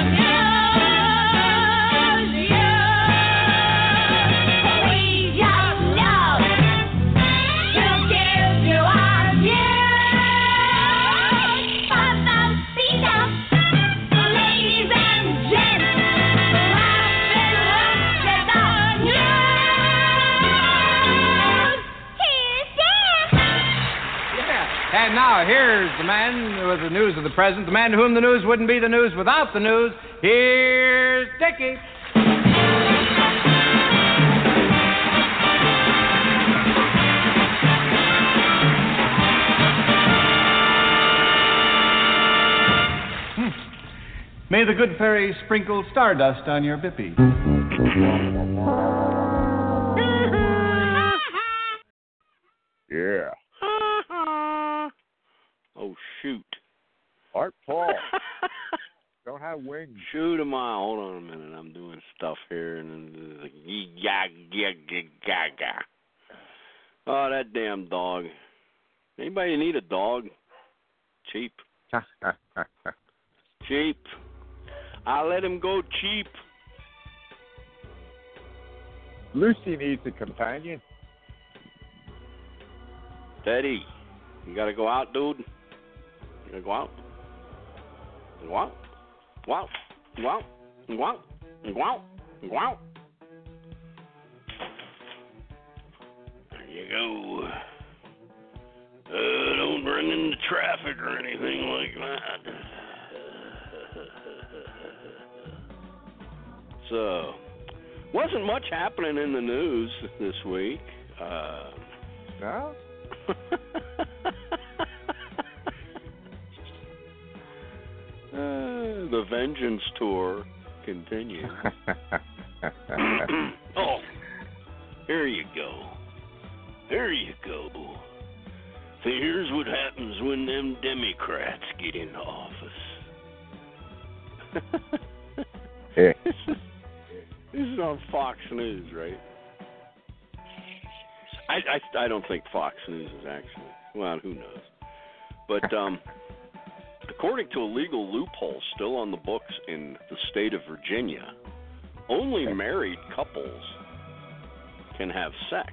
amuse you. We just love to give you our views. But the speed up, ladies and gents, And now, here's the man with the news of the present, the man to whom the news wouldn't be the news without the news. Here's Dickie. Hmm. May the good fairy sprinkle stardust on your bippy. Yeah. Oh, shoot. Art Paul. Don't have wings. Shoot him out. Hold on a minute. I'm doing stuff here. And then there's like, yeah, yeah, yeah, yeah, yeah. Oh, that damn dog. Anybody need a dog? Cheap. Cheap. I'll let him go cheap. Lucy needs a companion. Teddy, you gotta go out, dude. You gotta go out. Go out. Go out. Go out. Go out. Go out. Go out. There you go. Uh, don't run into traffic or anything like that. So, wasn't much happening in the news this week. Uh, no? Vengeance tour continues. Oh, here you go. There you go. See, here's what happens when them Democrats get into office. Yeah. This is, this is on Fox News, right? I, I, I don't think Fox News is actually. Well, who knows? But um, according to a legal loophole still on the books in the state of Virginia, only married couples can have sex.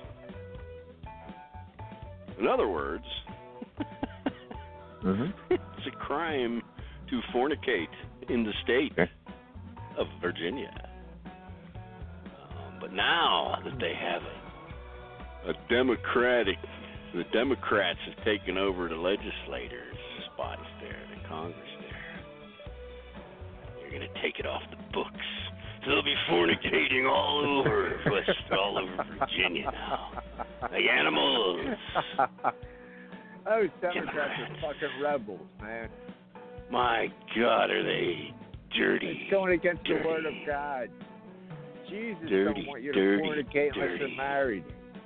In other words, mm-hmm. it's a crime to fornicate in the state of Virginia. Um, but now that they have a, a Democratic, the Democrats have taken over the legislators' spots there, the Congress there. They're going to take it off the books. So they'll be fornicating all over West, all over Virginia now. Like animals. Those Democrats are fucking rebels, man. My God, are they dirty. It's going against dirty. the word of God. Jesus dirty, don't want you dirty, to fornicate dirty. unless you're married.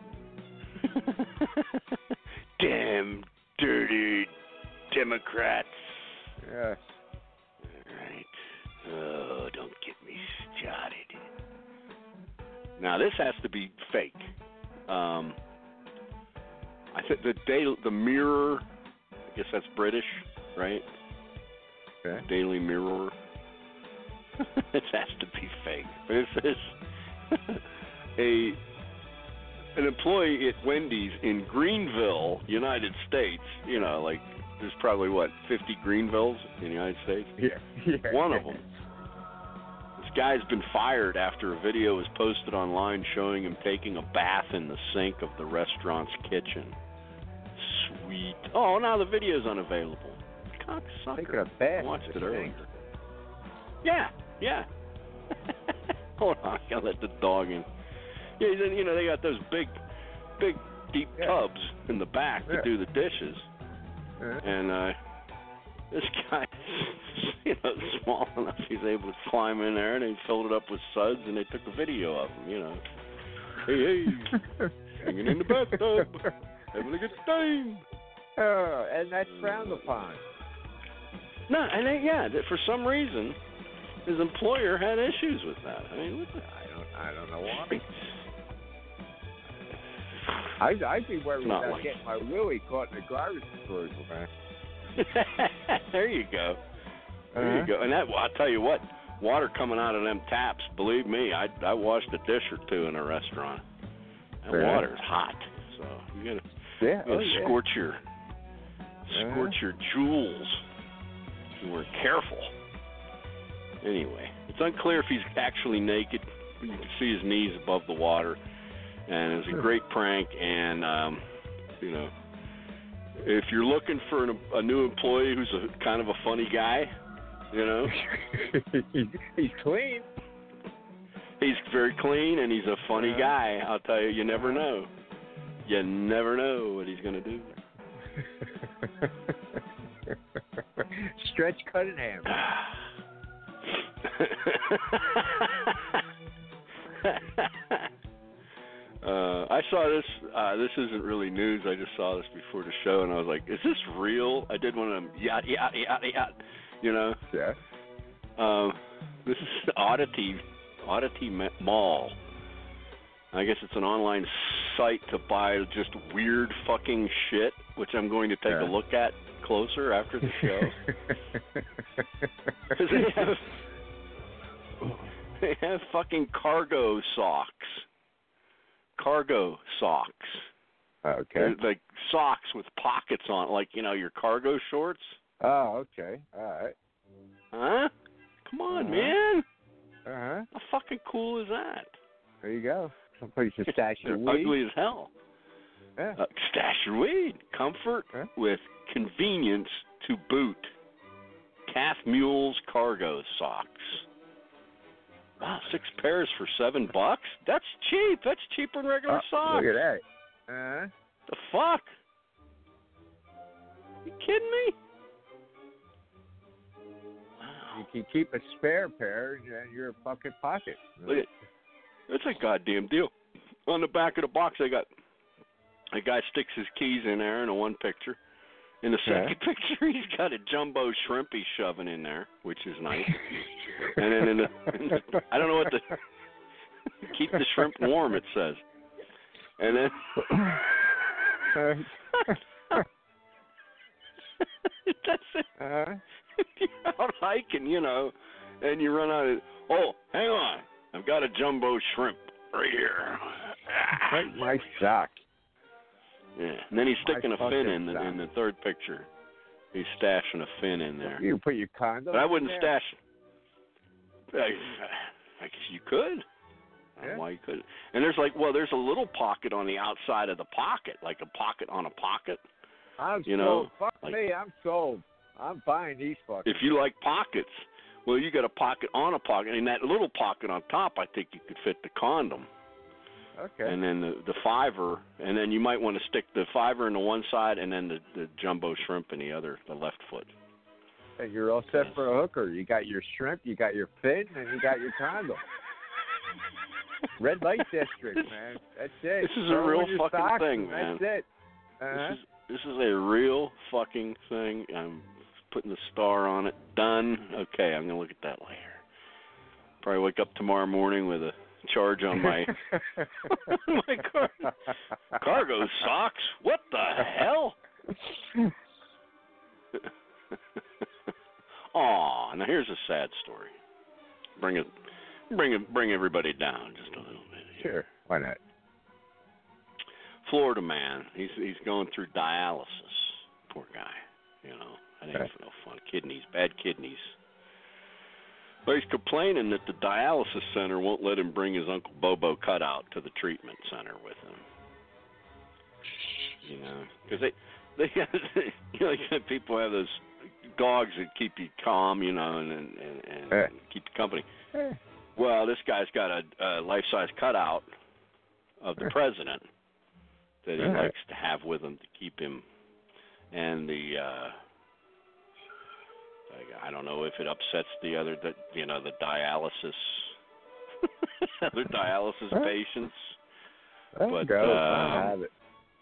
Damn dirty Democrats. Yeah. All right. Oh, don't get me started. Now, this has to be fake. Um, I think the Daily, the Mirror, I guess that's British, right? Okay. Daily Mirror. This has to be fake. But it says a an employee at Wendy's in Greenville, United States. You know, like there's probably what fifty Greenvilles in the United States. Yeah. yeah. One of them. This guy's been fired after a video was posted online showing him taking a bath in the sink of the restaurant's kitchen. Sweet. Oh, now the video's unavailable. Cocksucker. Taking a bath. I watched in it the earlier. sink. Yeah, yeah. Hold on, I gotta let the dog in. Yeah, then you know they got those big, big, deep yeah. tubs in the back yeah. to do the dishes, yeah. and uh, this guy, you know, small enough he's able to climb in there, and they filled it up with suds, and they took a video of him. You know, hey, hey, hanging in the bathtub, having a good time. Oh, and that's frowned upon. No, and they, yeah, for some reason, his employer had issues with that. I mean, what the? I don't, I don't know why. I'd, I'd be worried Not about like... getting my willy caught in a garbage disposal, man. There you go. There Uh-huh. you go. And that, well, I'll tell you what, water coming out of them taps, believe me, I I washed a dish or two in a restaurant. That Yeah. water's hot, so you gotta, Yeah, you gotta oh, yeah. scorch your Uh-huh. scorch your jewels. If you weren't careful. Anyway, it's unclear if he's actually naked. You can see his knees above the water, and it was a great prank. And um, you know, if you're looking for an, a new employee who's a kind of a funny guy, you know, he's clean. He's very clean, and he's a funny Uh-huh. guy. I'll tell you, you never know. You never know what he's gonna do. Stretch Cunningham. uh, I saw this. Uh, this isn't really news. I just saw this before the show, and I was like, "Is this real?" I did one of them. Yacht, yacht, yacht, yacht. You know. Yeah. Um, this is Oddity, Oddity Mall. I guess it's an online site to buy just weird fucking shit, which I'm going to take Yeah. a look at closer after the show. Because they have, they have fucking cargo socks. Cargo socks. Okay. They're like socks with pockets on, like, you know, your cargo shorts. Oh, okay. All right. Huh? Come on, Uh-huh. man. Uh-huh. How fucking cool is that? There you go. Someplace to stash your They're weed. ugly as hell. Yeah. Uh, stash your weed. Comfort Huh? with convenience to boot. Calf Mules cargo socks. Wow, six pairs for seven bucks? That's cheap. That's cheaper than regular Oh, socks. look at that. Uh-huh. The fuck? You kidding me? You you keep a spare pair in your fucking pocket. Look at, it's a goddamn deal. On the back of the box, they got a guy sticks his keys in there in the one picture. In the second Yeah. picture, he's got a jumbo shrimp he's shoving in there, which is nice. And then in the, in the I don't know what the keep the shrimp warm, it says. And then that's it. Uh-huh. You're out hiking, you know, and you run out of. Oh, hang on, I've got a jumbo shrimp right here. Right, my sock. Yeah, and then he's sticking My a fin fucking in the sock. in the third picture. He's stashing a fin in there. You put your condom. But I wouldn't in there. stash. I, I guess you could. I don't Yeah. know why you couldn't. And there's like, well, there's a little pocket on the outside of the pocket, like a pocket on a pocket. I'm you sold. know, Fuck like- me, I'm sold. I'm buying these fucking. If you like pockets, well, you got a pocket on a pocket, and that little pocket on top, I think you could fit the condom. Okay. And then the, the fiver, and then you might want to stick the fiver in the one side, and then the, the jumbo shrimp in the other, the left foot. And you're all set for a hooker. You got your shrimp, you got your fin, and you got your condom. Red light district, man. That's it. This is a Throw real in your fucking socks, thing, and man. That's it. Uh-huh. This is this is a real fucking thing. I'm putting the star on it. Done. Okay, I'm gonna look at that later. Probably wake up tomorrow morning with a charge on my my car. Cargo socks. What the hell? Aw, now here's a sad story. Bring it, bring it, bring everybody down just a little bit. Sure, why not? Florida man, he's he's going through dialysis. Poor guy, you know. I think it's no fun. Kidneys, bad kidneys. But he's complaining that the dialysis center won't let him bring his Uncle Bobo cutout to the treatment center with him. You know, because they they you know like people have those dogs that keep you calm, you know, and and, and, and keep you company. Well, this guy's got a, a life-size cutout of the president that he Right. likes to have with him to keep him, and the uh, I don't know if it upsets the other, the, you know, the dialysis, other dialysis Huh? patients. There but you go. um, I have it.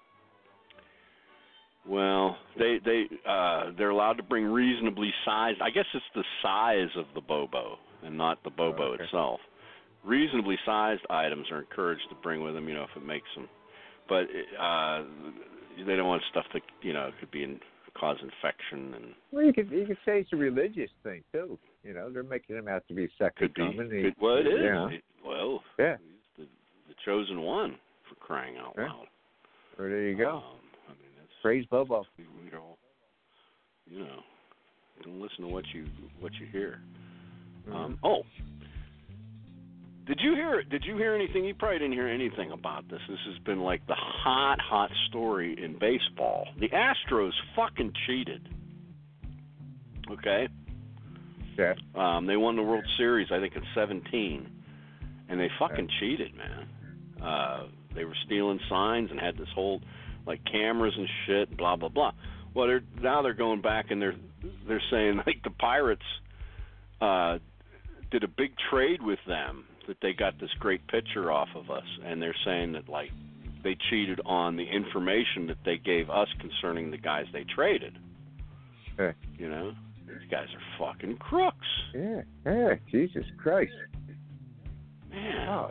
well, they they uh, they're allowed to bring reasonably sized. I guess it's the size of the Bobo and not the Bobo Oh, okay. itself. Reasonably sized items are encouraged to bring with them, you know, if it makes them. But uh, they don't want stuff that, you know, could be in, cause infection and. Well, you could you could say it's a religious thing too. You know, they're making him out to be second Could be. coming. He- Could, well, it is. Yeah. It- well, Yeah. he's the, the chosen one for crying out Yeah. loud. Well, there you go. Um, I mean, that's, Praise Bobo. we, we all, you know, don't listen to what you what you hear. Mm-hmm. Um, oh, did you hear? Did you hear anything? You probably didn't hear anything about this. This has been like the hot, hot story in baseball. The Astros fucking cheated. Okay. Yeah. Um, they won the World Series, I think, in seventeen, and they fucking cheated, man. Uh, they were stealing signs and had this whole like cameras and shit, blah blah blah. Well, they're now they're going back and they're they're saying like the Pirates uh, did a big trade with them, that they got this great picture off of us, and they're saying that like they cheated on the information that they gave us concerning the guys they traded. Yeah. You know, these guys are fucking crooks. Yeah. Yeah. Jesus Christ. Man. Oh.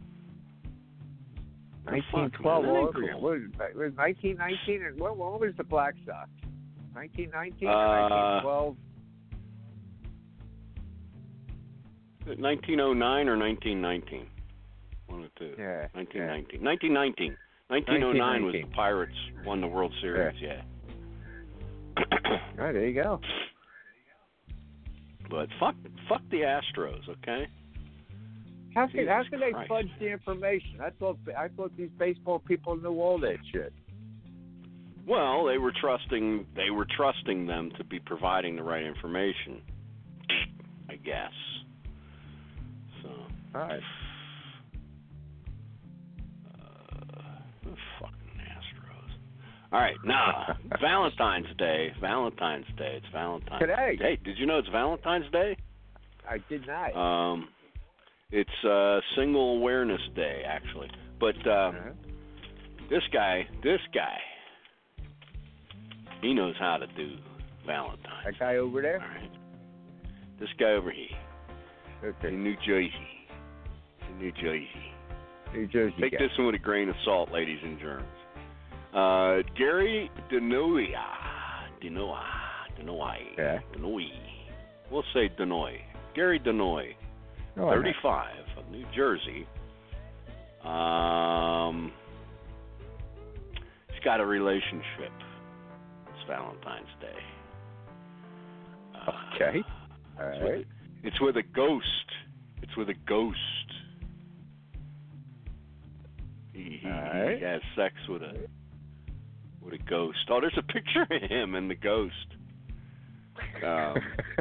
The nineteen fuck, twelve man, that all ain't over again. cool. What was it, was nineteen nineteen? And what, what was the Black Sox? nineteen nineteen Uh, or nineteen twelve? nineteen oh nine or nineteen nineteen? One of the two. Yeah. nineteen yeah. nineteen. nineteen nineteen. nineteen oh nine was the nineteen. Pirates won the World Series, yeah. All right, there you go. But fuck fuck the Astros, okay? How can how Jesus can they Christ. fudge the information? I thought I thought these baseball people knew all that shit. Well, they were trusting they were trusting them to be providing the right information, I guess. So All right. Uh, fucking Astros. All right, now Valentine's Day. Valentine's Day. It's Valentine's Today. Day. Did you know it's Valentine's Day? I did not. Um, it's uh, Single Awareness Day, actually. But uh, uh-huh. this guy, this guy, he knows how to do Valentine's. That guy over there? All right. This guy over here. Okay. In New Jersey. In New Jersey. New Jersey. Take guy. this one with a grain of salt, ladies and germs. Uh, Gary Denoy. Denoy. Denoy. Yeah. Denoy. We'll say Denoy. Gary Denoy. Oh, thirty-five of New Jersey. Um, he's got a relationship. It's Valentine's Day. Uh, okay. All it's right. With, it's with a ghost. It's with a ghost. He, he, right. he has sex with a with a ghost. Oh, there's a picture of him and the ghost. Um,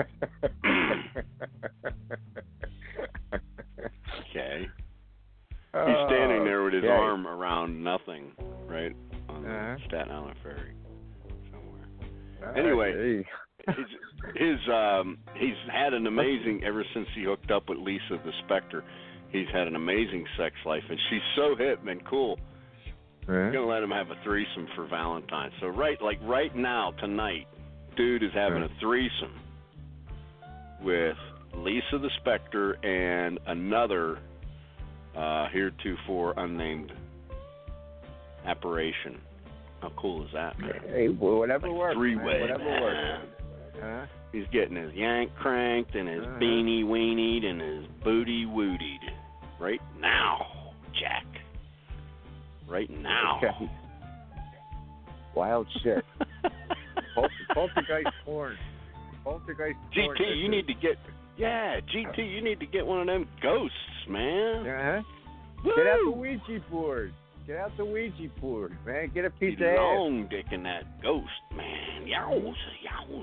okay. He's standing there with his okay. arm around nothing, right on the Uh-huh. Staten Island Ferry somewhere. All Anyway, right. his, his um, he's had an amazing ever since he hooked up with Lisa the Spectre. He's had an amazing sex life, and she's so hip and cool. Uh-huh. He's gonna let him have a threesome for Valentine's. So right, like right now, tonight, dude is having Uh-huh. a threesome with Lisa the Spectre and another uh, heretofore unnamed apparition. How cool is that, man? Hey, well, whatever Like works. three-way, man. Whatever man. works. Huh? He's getting his yank cranked and his Uh-huh. beanie weenied and his booty wootied right now, Jack. Right now. Okay. Wild shit. Pol- Poltergeist porn. Poltergeist G porn. T, you need to get. Yeah, G T, you need to get one of them ghosts, man. Uh-huh. Woo! Get out the Ouija board. Get out the Ouija board, man. Get a piece Be of ass. long dicking that ghost, man. Yowza, yowza.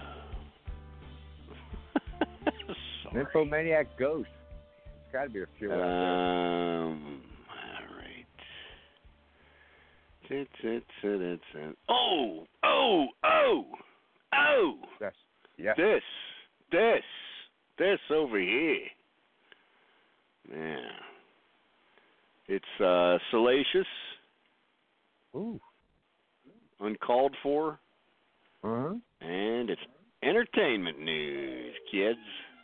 Nymphomaniac ghost. There's got to be a few out Um, all right. Tut, tut, tut, tut, tut. Oh, oh, oh, oh. there. Yes. This, this, this over here. Man. It's uh, salacious, Ooh. uncalled for, Uh-huh. and it's entertainment news, kids.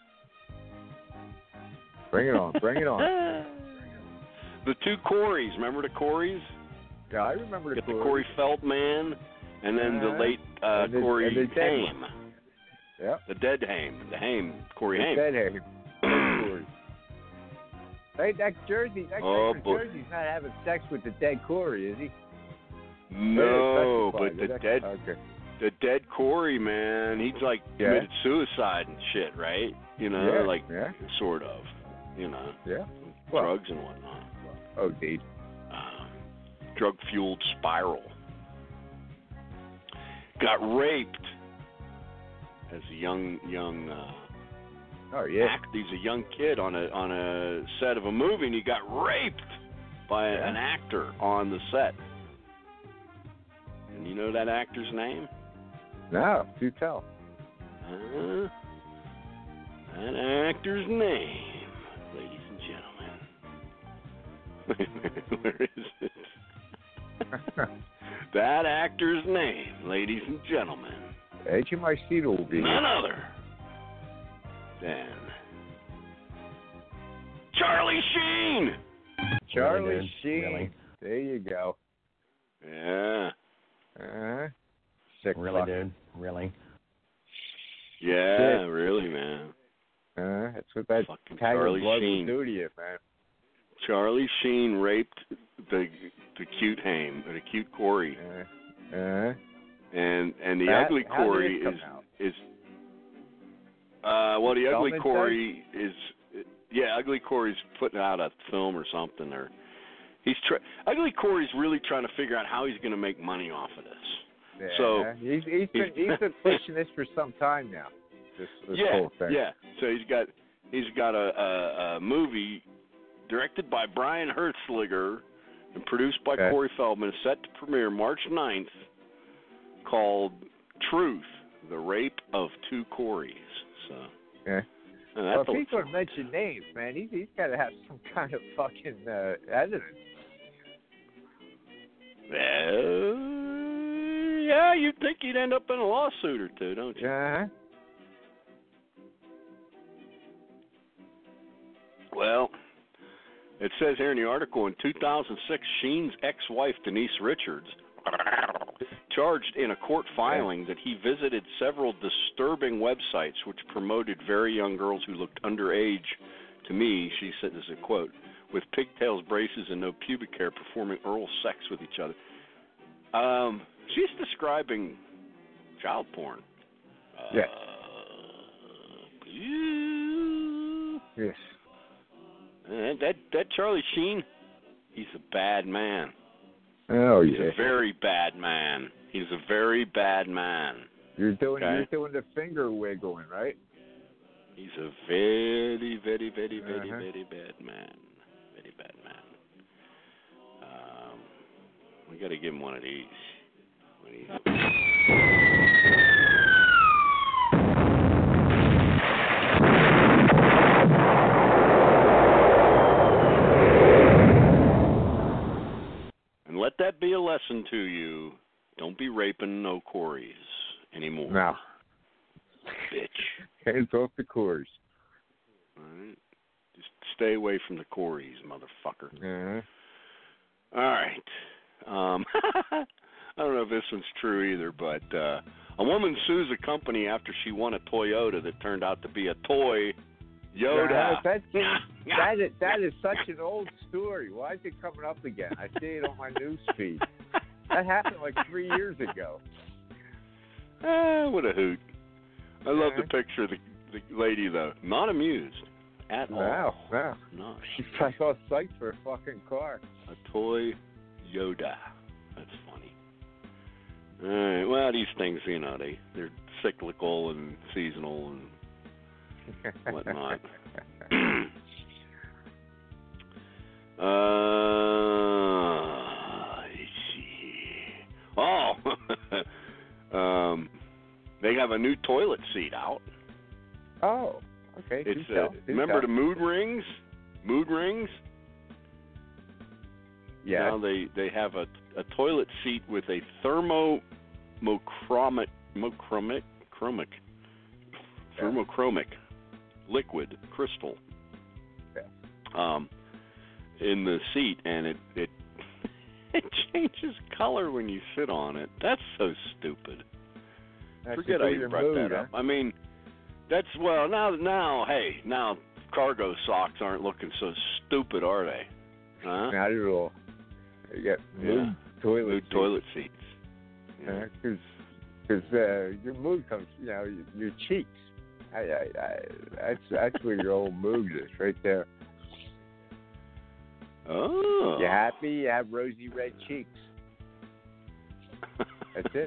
Bring it on. Bring it on. The two Coreys, remember the Coreys? Yeah, I remember the Get the Corey. Corey Feldman, and then the Uh-huh. late uh, And the- Corey and the dead Haim. one. Yep. The dead Haim. The Haim. Corey The Haim. dead Haim. Dead Corey. Hey, that Jersey, that guy Oh, from boy. Jersey's not having sex with the dead Corey, is he? No, Very but the specified. dead, Okay. the dead Corey, man, he's like Yeah. committed suicide and shit, right? You know, Yeah, like yeah. sort of, you know, Yeah. Well, drugs and whatnot. oh, indeed. Um, drug-fueled spiral. Got raped as a young young. Uh, Oh, yeah. act, he's a young kid on a on a set of a movie, and he got raped by Yeah. an actor on the set. And you know that actor's name? No, do tell. Uh, that actor's name, ladies and gentlemen. Where is it? That actor's name, ladies and gentlemen. H M I C will be None other than Charlie Sheen. Charlie Really, dude? Sheen. Really? There you go. Yeah. Uh, sick Really, fuck. dude? Really? Yeah, Shit. really, man. Uh, that's what that Fucking tag of Charlie blood Sheen. will do to you, man. Charlie Sheen raped the the cute Haim, or the cute Corey, Uh, uh, and and the That- ugly how did Corey it come is out? is uh well the ugly Feldman Corey is yeah ugly Corey's putting out a film or something, or he's try, ugly Corey's really trying to figure out how he's going to make money off of this. yeah. So he's he's been he's been pushing this for some time now. This, this yeah, whole thing. yeah. So he's got he's got a, a, a movie directed by Brian Hertzliger and produced by Okay. Corey Feldman, set to premiere March ninth, called Truth: The Rape of Two Coreys. So, Yeah. And Well, that's if he's going to mention names, man, he's, he's got to have some kind of fucking uh, evidence. Well, yeah, you'd think he'd end up in a lawsuit or two, don't you? Uh-huh. Well, it says here in the article, in two thousand six, Sheen's ex-wife, Denise Richards, charged in a court filing that he visited several disturbing websites which promoted very young girls who looked underage to me, she said, this is a quote, with pigtails, braces, and no pubic hair performing oral sex with each other. Um, she's describing child porn. Yeah. Uh, yeah. Yes. Uh, that, that Charlie Sheen, he's a bad man. Oh, He's yeah. a very bad man. He's a very bad man. You're doing Okay? you're doing the finger wiggling, right? He's a very, very, very, very, Uh-huh. very bad man. Very bad man. Um, we got to give him one of these. One of these. And let that be a lesson to you. Don't be raping no Corys anymore. No. Bitch. Hands off the cores. All right. Just stay away from the Corys, motherfucker. Uh-huh. All right. Um, I don't know if this one's true either, but uh, a woman sues a company after she won a Toyota that turned out to be a toy Yoda. Yeah, that's, that, is, that is such an old story. Why is it coming up again? I see it on my news feed. That happened like three years ago. Ah, what a hoot. I love the Uh-huh. picture of the, the lady, though. Not amused at all. Wow, wow. No. She's like all psyched for a fucking car. A toy Yoda. That's funny. All right. Well, these things, you know, they, they're cyclical and seasonal and whatnot. uh, let's see. Oh, um, they have a new toilet seat out. Oh, okay. It's Do uh, tell, do remember tell. the mood rings? Mood rings. Yeah. Now they they have a a toilet seat with a thermochromic mochromic chromic thermochromic liquid crystal Yeah. um in the seat, and it it it changes color when you sit on it. That's so stupid. That's Forget to I do even your brought mood, that huh? up. I mean, that's well now now hey now cargo socks aren't looking so stupid, are they? Huh? Not at all. You got mood Yeah. toilet Mood seats. toilet seats. Yeah. Because because uh, your mood comes, you know, your, your cheeks. I, I, I, that's that's where your old mood is, right there. Oh. You happy? You have rosy red cheeks. That's it.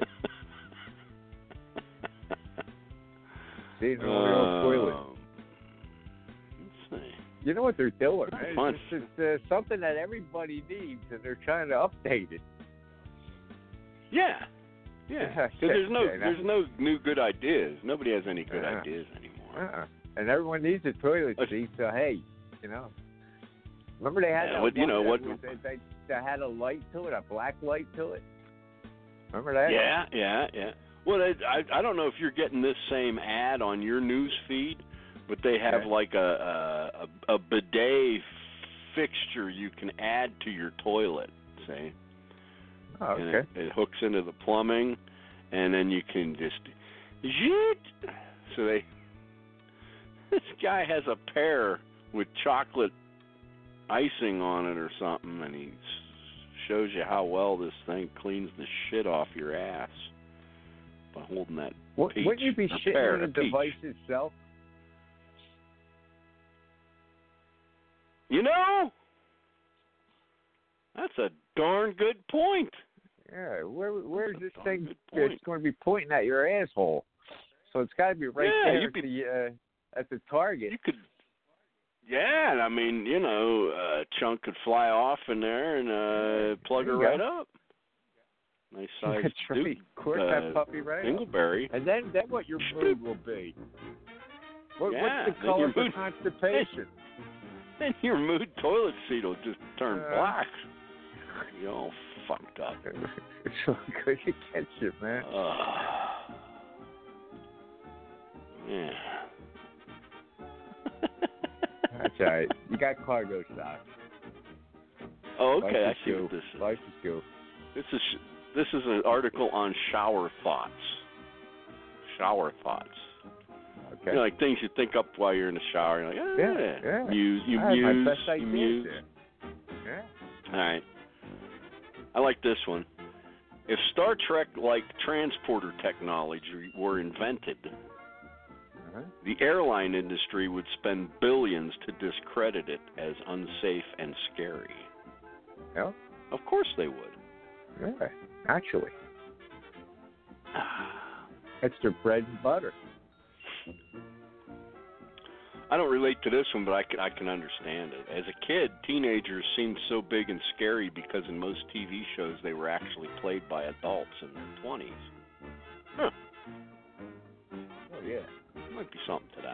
See it on the old toilet. Um, let's see. You know what they're doing, man? Fun. It's, just, it's uh, something that everybody needs, and they're trying to update it. Yeah. Yeah. Yeah, Because there's no yeah, there's no new good ideas. Nobody has any good Uh-huh. ideas anymore. Uh-uh. And everyone needs a toilet Let's- seat, so hey, you know. Remember they had Yeah, that what- you one know, that what- was- they, they, that had a light to it, a black light to it. Remember that? Yeah, yeah, yeah. Well, I, I I don't know if you're getting this same ad on your news feed, but they have Okay. like a, a a bidet fixture you can add to your toilet. See? Oh, And okay. it, it hooks into the plumbing, and then you can just zoot. So they this guy has a pear with chocolate icing on it or something, and he s- shows you how well this thing cleans the shit off your ass by holding that What, peach. wouldn't you be A shitting pear, on the a peach. device itself? You know, that's a darn good point. Yeah, where where's this thing? good point. It's going to be pointing at your asshole, so it's got to be right Yeah, there you'd at be- the uh, at the target. You could, yeah. I mean, you know, a chunk could fly off in there and uh, plug There her you right go. up. Nice size That's right. Duke, Of course, uh, that puppy right up. Dingleberry. And then then what your mood will be? What, Yeah, what's the then color your for mood- constipation? Then your mood toilet seat will just turn Uh. black. You're all fucked up. It's so good to catch it, man. Uh, yeah. That's all right. You got cargo socks. Oh, okay. Life I is see good. what this is. Life is good. This is this is an article on shower thoughts. Shower thoughts. Okay. You know, like things you think up while you're in the shower. You're like, ah, Yeah, yeah. muse, you I had my muse, best you ideas muse. there. Yeah. All right. I like this one. If Star Trek-like transporter technology were invented, Uh-huh. the airline industry would spend billions to discredit it as unsafe and scary. Yeah. Of course they would. Yeah. Actually, it's their bread and butter. I don't relate to this one, but I can, I can understand it. As a kid, teenagers seemed so big and scary because in most T V shows they were actually played by adults in their twenties. Huh. Oh yeah. Might be something to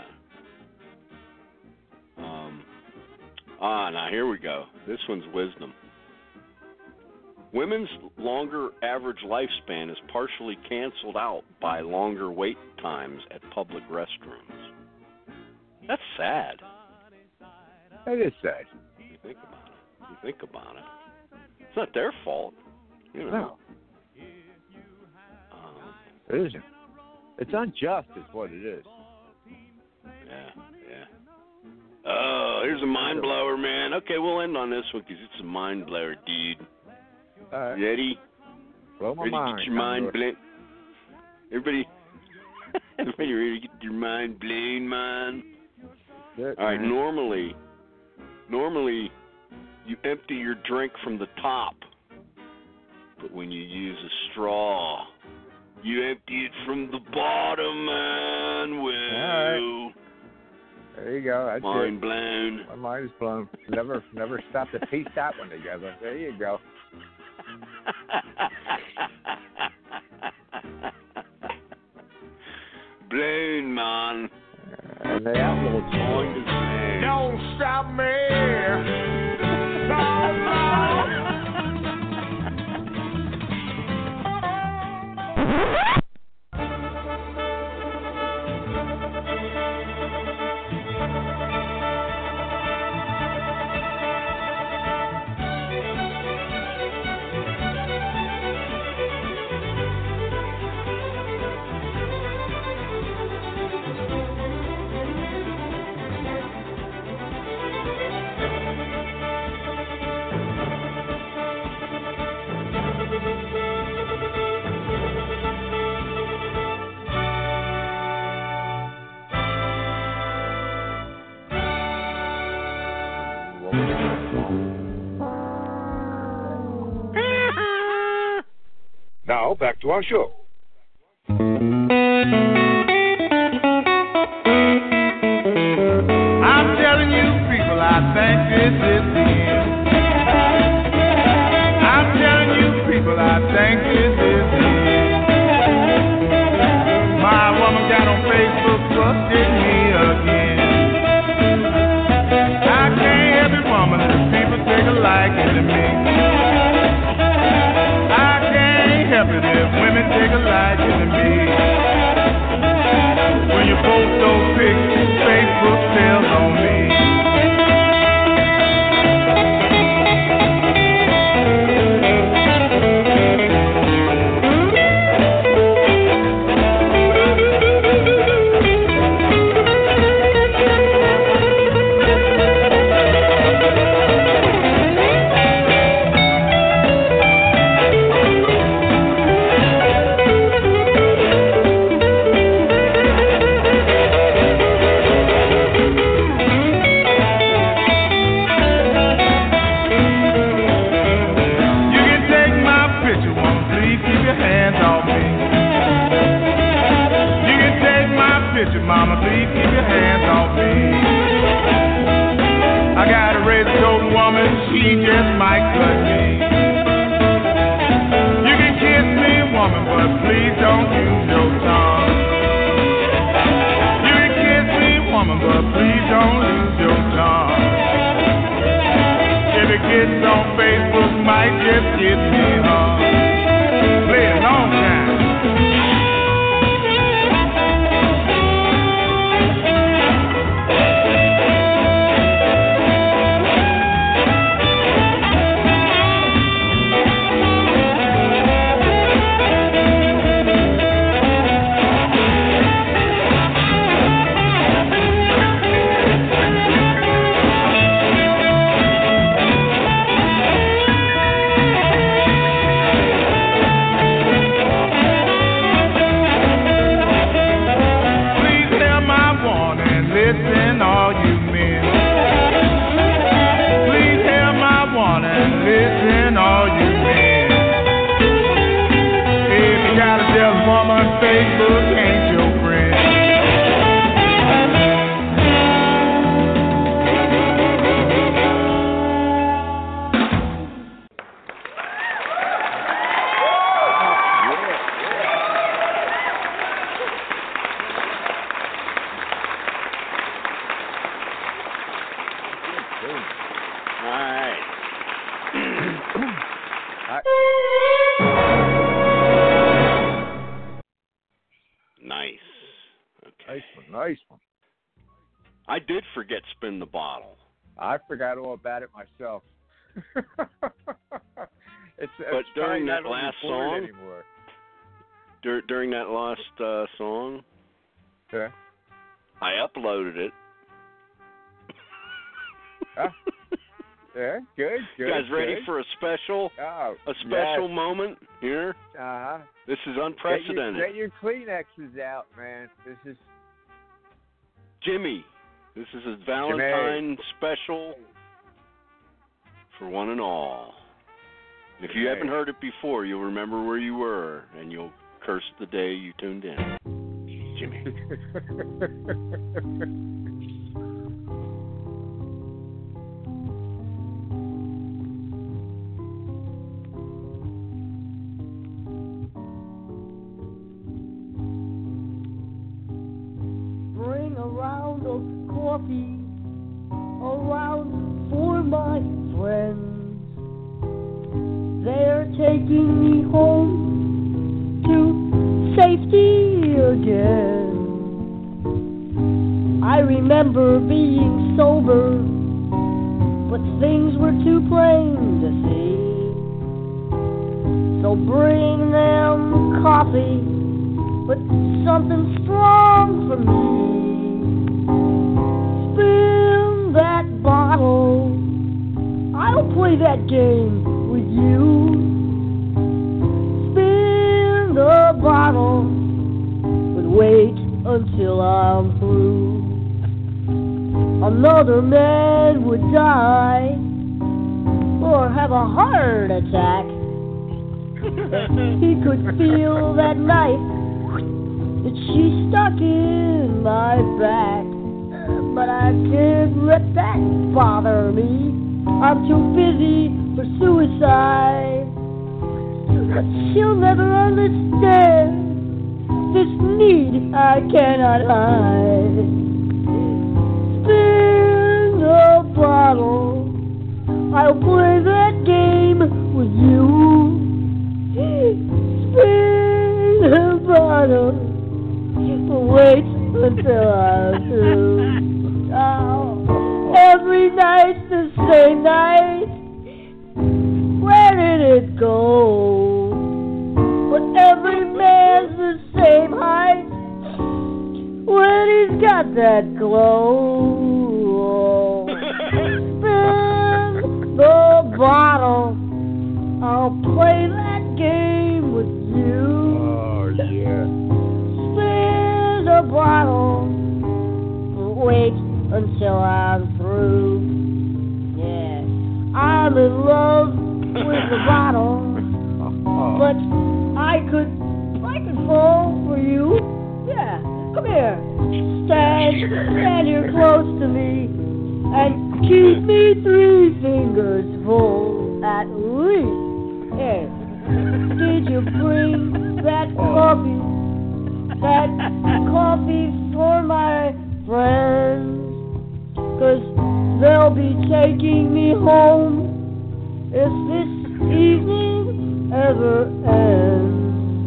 that. Um, ah, now here we go. This one's wisdom. Women's longer average lifespan is partially canceled out by longer wait times at public restrooms. That's sad. That is sad. You think about it. You think about it. It's not their fault. You know. No. Um, It isn't. It's unjust, is what it is. yeah, yeah. Oh, here's a mind blower, man. Okay, we'll end on this one because it's a mind blower, dude. All right. Ready? Blow my Ready to mind. get your mind I'm blown? Everybody, everybody ready to get your mind blown, man? good, All right, man. normally, normally you empty your drink from the top, but when you use a straw, you empty it from the bottom, man. Well, right. There you go. That's mind it. blown. My mind is blown. Never, never stop to piece that one together. There you go. Blown, man. And they have little Mind is blown. Don't stop me. No, no. Now, back to our show. I'm telling you people, I think this is the end. I'm telling you people, I think this is the end. My woman got on Facebook, busted me again. I can't help it, woman, if people take a liking to me. I can't help it if women take a liking to me. When you post those pics, Facebook tells on me. Mama, please keep your hands off me. I got a red-coat woman, she just might cut me. You can kiss me, woman, but please don't use your tongue. You can kiss me, woman. gets on Facebook might just get me hung. Play a long time. Listen, all you men. Please hear my warning. Listen, all you men. If you got a jealous woman, Facebook ain't your friend. Nice one. I did forget Spin the Bottle. I forgot all about it myself. it's, but it's during that not last on song, anymore. Dur- during that last uh, song, yeah, I uploaded it. oh. Yeah, good, good. You guys ready good. for a special? Oh, a special yes. moment here? Uh-huh. This is unprecedented. Get your, get your Kleenexes out, man. This is... Jimmy, this is a Valentine special for one and all. And if you haven't heard it before, you'll remember where you were, and you'll curse the day you tuned in. Jimmy. Bring a round of coffee around for my friends. They're taking me home to safety again. I remember being sober, but things were too plain to see. So bring them coffee, but something strong for me. Spill that bottle, I'll play that game with you. Spin the bottle, but wait until I'm through. Another man would die or have a heart attack. He could feel that knife that she stuck in my back. But I can't let that bother me. I'm too busy for suicide. But she'll never understand this need I cannot hide. Spin the bottle, I'll play that game with you. Spin the bottle, wait until I'm through. Oh, every night's the same night. Where did it go? But every man's the same height when he's got that glow. Spin the bottle, I'll play that game with you. Oh, yeah. Spin the bottle, wait until I'm through. Yeah, I'm in love with the bottle, but I could, I could fall for you. Yeah, come here, stand, stand here close to me, and keep me three fingers full at least. Yeah, did you bring that coffee, that coffee for my friends? 'Cause they'll be taking me home if this evening ever ends.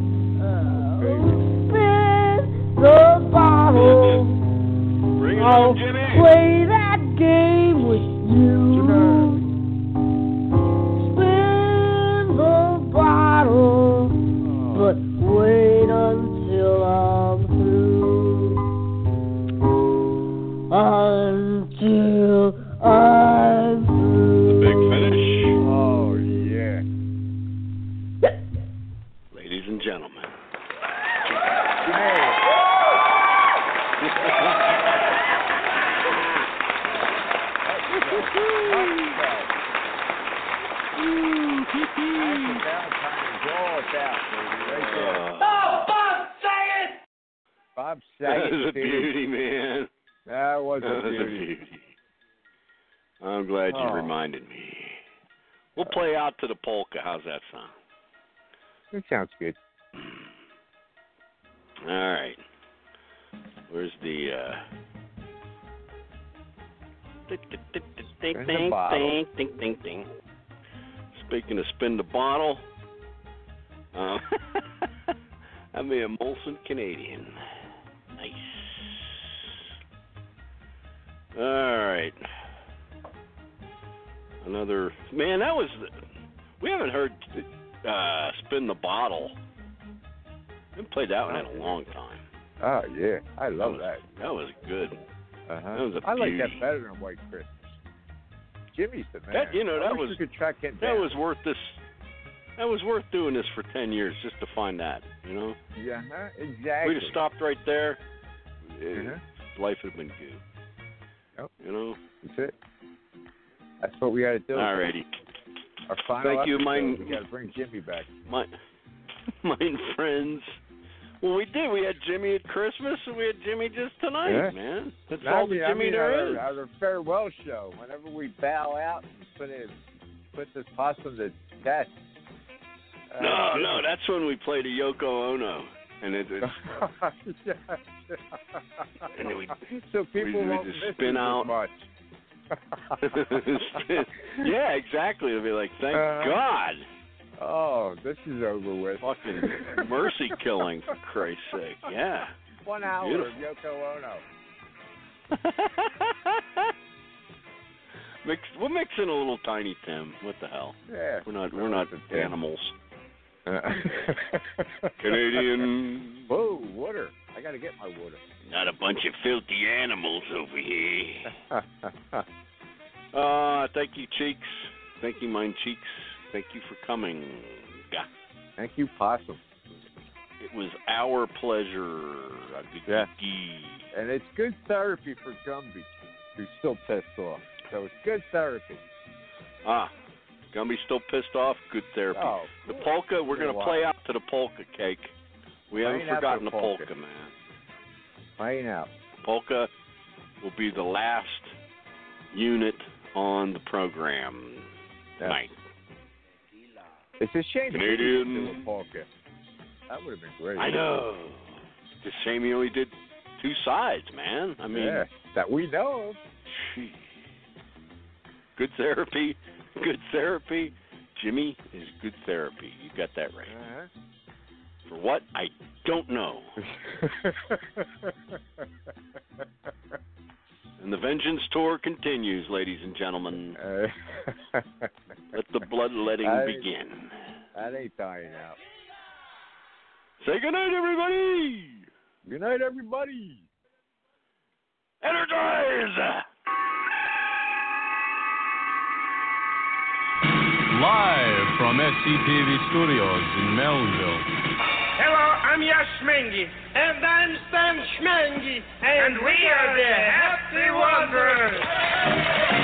I'll spin the bottle. Bring it I'll on, Jimmy. play that game with you. Spin the bottle, but wait until I'm through. Until I'm through. The big finish. Oh, yeah. Ladies and gentlemen. Oh, Bob Saget! Bob That Saget. was a dude. beauty, man. That was That a was a beauty. beauty. I'm glad you Oh. reminded me. We'll play out to the polka. How's that sound? That sounds good. All right. Where's the uh ding ding Spin the ding bottle. ding ding ding ding. Speaking of spin the bottle, um, I'm a Molson Canadian. Nice. All right. Another man. That was. We haven't heard uh, spin the bottle. We haven't played that one in a long time. Oh, yeah. I love that. that. That was good. Uh-huh. That was a I like beauty. that better than White Christmas. Jimmy's the man. That you know I that wish was we could track him that down. was worth this. That was worth doing this for ten years just to find that. You know. Yeah, huh? Exactly. We'd have stopped right there. eh, Uh-huh. Life would have been good. Yep. You know. That's it. That's what we got to do. Alrighty. Our final Thank you, episode, mine- we got to bring Jimmy back. My, mine friends. Well, we did. We had Jimmy at Christmas, and we had Jimmy just tonight, Yeah. man. That's No, all I mean, the I Jimmy mean, there is. our, our farewell show. Whenever we bow out and put it, put this possum to test. Uh, no, Jimmy. no, that's when we played a Yoko Ono, and it, it's and then we so people we, we won't just miss spin it out. as much. Spin- yeah, exactly. They'll be like, thank Uh, God. Oh, this is over with. Fucking mercy killing, for Christ's sake. Yeah. One hour Beautiful. of Yoko Ono. Mix, we'll mix in a little Tiny Tim. What the hell? Yeah. We're not. We're not Tim. animals. Canadian. Whoa, water. I got to get my water. Not a bunch of filthy animals over here. Uh, thank you, Cheeks. Thank you, Mine Cheeks. Thank you for coming. Yeah. Thank you, Possum. It was our pleasure. Yeah. And it's good therapy for Gumby, who's still pissed off. So it's good therapy. Ah, Gumby's still pissed off. Good therapy. Oh, the polka, we're going to play out to the polka, Cake. We haven't Playing out forgotten the the polka, polka. man. Playing out. Polka will be the last unit on the program Yeah. tonight. It's a shame Canadian. he didn't do a polka. That would have been great. I know. It's a shame he only did two sides, man. I mean, yeah, that we know of. gee. Good therapy. Good therapy. Jimmy is good therapy. You got that right. Uh-huh. For what? I don't know. And the Vengeance Tour continues, ladies and gentlemen. Uh, Let the bloodletting I- begin. That ain't dying out. Say goodnight, everybody! Good night, everybody. Energize! Live from S C T V Studios in Melville. Hello, I'm Yash Mengi. And I'm Stan Schmengi. And, we are the Happy Wanderers.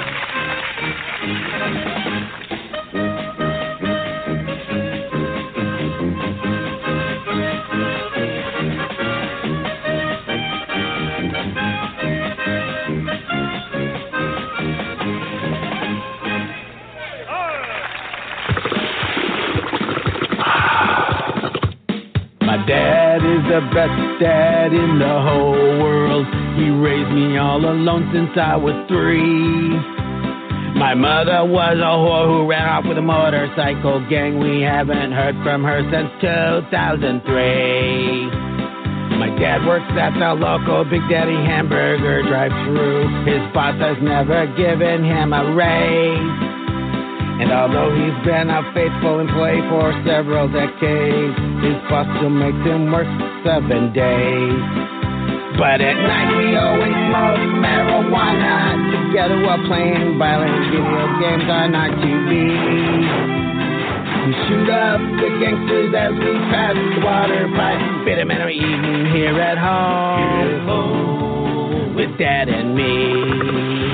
My dad is the best dad in the whole world. He raised me all alone since I was three. My mother was a whore who ran off with a motorcycle gang. We haven't heard from her since two thousand three. My dad works at the local Big Daddy hamburger drive-thru. His boss has never given him a raise. And although he's been a faithful employee for several decades, his boss still makes him work seven days. But at night we always smoke marijuana together while playing violent video games on our T V. We shoot up the gangsters as we pass the water pipe. Bit 'em in our evening here at home with Dad and me.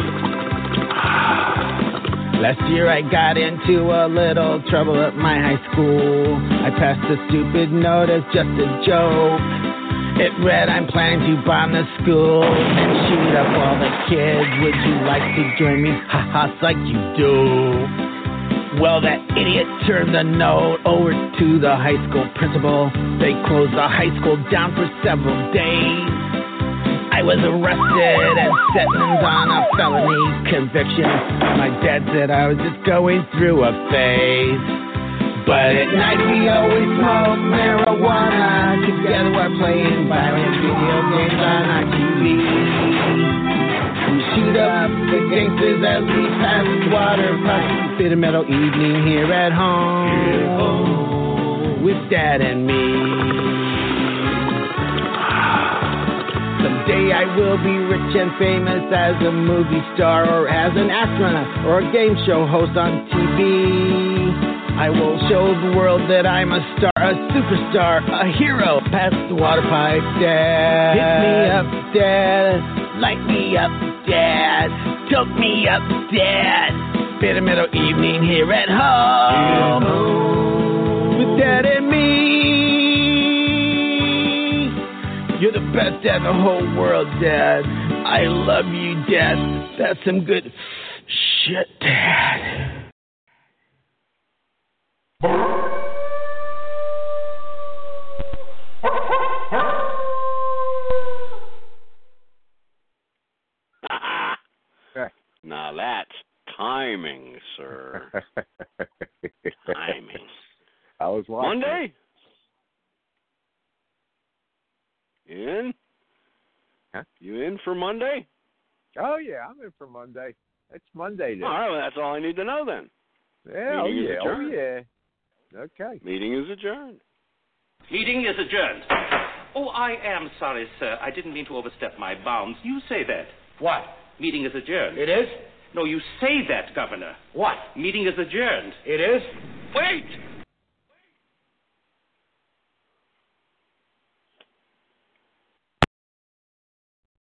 Last year I got into a little trouble at my high school. I passed a stupid note as just a joke. It read, I'm planning to bomb the school and shoot up all the kids. Would you like to join me? Ha ha, like you do. Well, that idiot turned the note over to the high school principal. They closed the high school down for several days. I was arrested and sentenced on a felony conviction. My dad said I was just going through a phase. But at night we always smoke marijuana together while playing violent video games on our T V. We shoot up the gangsters as we pass the water pipe. Bit of metal evening here at home with Dad and me. Someday I will be rich and famous as a movie star or as an astronaut or a game show host on T V. I will show the world that I'm a star, a superstar, a hero. Pass the water pipe, Dad. Hit me up, Dad. Light me up, Dad. Choke me up, Dad. Bit of middle evening here at home with Dad and me. You're the best dad in the whole world, Dad. I love you, Dad. That's some good shit, Dad. Now that's timing, sir. Timing. I was watching. Monday? In? Huh? You in for Monday? Oh, yeah, I'm in for Monday. It's Monday then. All right, well, that's all I need to know then. Yeah, oh, Meeting is yeah, oh, adjourned. yeah. Okay. Meeting is adjourned. Meeting is adjourned. Oh, I am sorry, sir. I didn't mean to overstep my bounds. You say that. What? Meeting is adjourned. It is? No, you say that, Governor. What? Meeting is adjourned. It is? Wait!